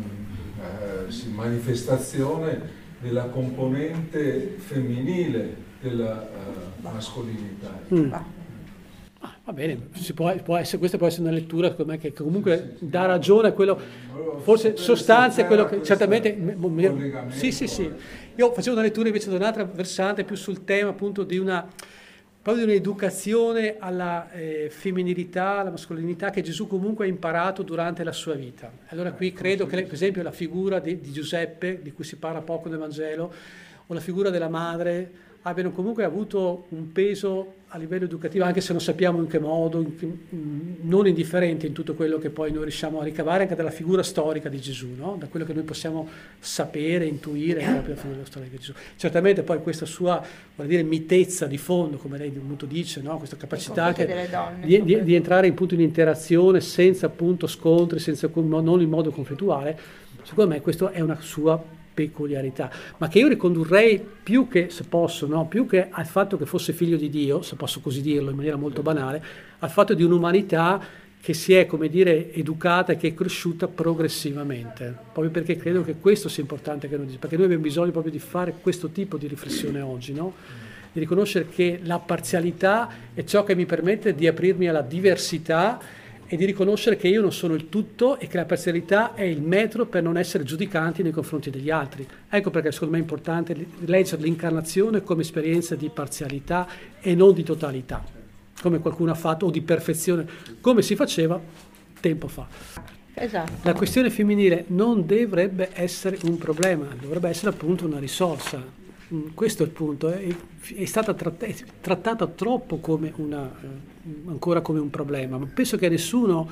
mh, manifestazione della componente femminile della uh, mascolinità. Mm. Ah, va bene, si può, può essere, questa può essere una lettura secondo me, che comunque sì, sì, dà ragione a quello, forse sostanza è quello che certamente... Sì, sì, sì. Io facevo una lettura invece da un'altra versante, più sul tema appunto di una proprio di un'educazione alla eh, femminilità, alla mascolinità che Gesù comunque ha imparato durante la sua vita. Allora qui credo che per esempio la figura di, di Giuseppe, di cui si parla poco nel Vangelo, o la figura della madre, abbiano comunque avuto un peso a livello educativo, anche se non sappiamo in che modo, in che, non indifferente in tutto quello che poi noi riusciamo a ricavare anche dalla figura storica di Gesù, no? Da quello che noi possiamo sapere, intuire proprio dalla figura storica di Gesù. Certamente poi questa sua, vuol dire, mitezza di fondo, come lei appunto dice, no? Questa capacità che, donne, di, di, di entrare in punto in interazione senza appunto scontri, senza, non in modo conflittuale, secondo me questa è una sua peculiarità, ma che io ricondurrei più che, se posso, no, più che al fatto che fosse figlio di Dio, se posso così dirlo in maniera molto banale, al fatto di un'umanità che si è, come dire, educata e che è cresciuta progressivamente, proprio perché credo che questo sia importante che noi diciamo, perché noi abbiamo bisogno proprio di fare questo tipo di riflessione oggi, no? Di riconoscere che la parzialità è ciò che mi permette di aprirmi alla diversità e di riconoscere che io non sono il tutto e che la parzialità è il metro per non essere giudicanti nei confronti degli altri. Ecco perché secondo me è importante leggere l'incarnazione come esperienza di parzialità e non di totalità, come qualcuno ha fatto, o di perfezione, come si faceva tempo fa. Esatto. La questione femminile non dovrebbe essere un problema, dovrebbe essere appunto una risorsa. Questo è il punto, è, è stata tratt- è trattata troppo come una, eh, ancora come un problema, ma penso che a nessuno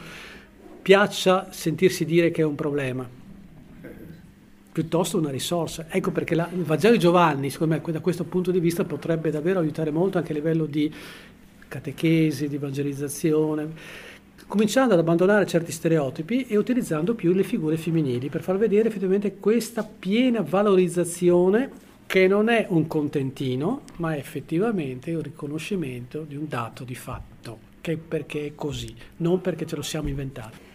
piaccia sentirsi dire che è un problema, piuttosto una risorsa. Ecco perché la, il Vangelo di Giovanni, secondo me, da questo punto di vista potrebbe davvero aiutare molto anche a livello di catechesi, di evangelizzazione, cominciando ad abbandonare certi stereotipi e utilizzando più le figure femminili per far vedere effettivamente questa piena valorizzazione che non è un contentino, ma è effettivamente un riconoscimento di un dato di fatto, che perché è così, non perché ce lo siamo inventati.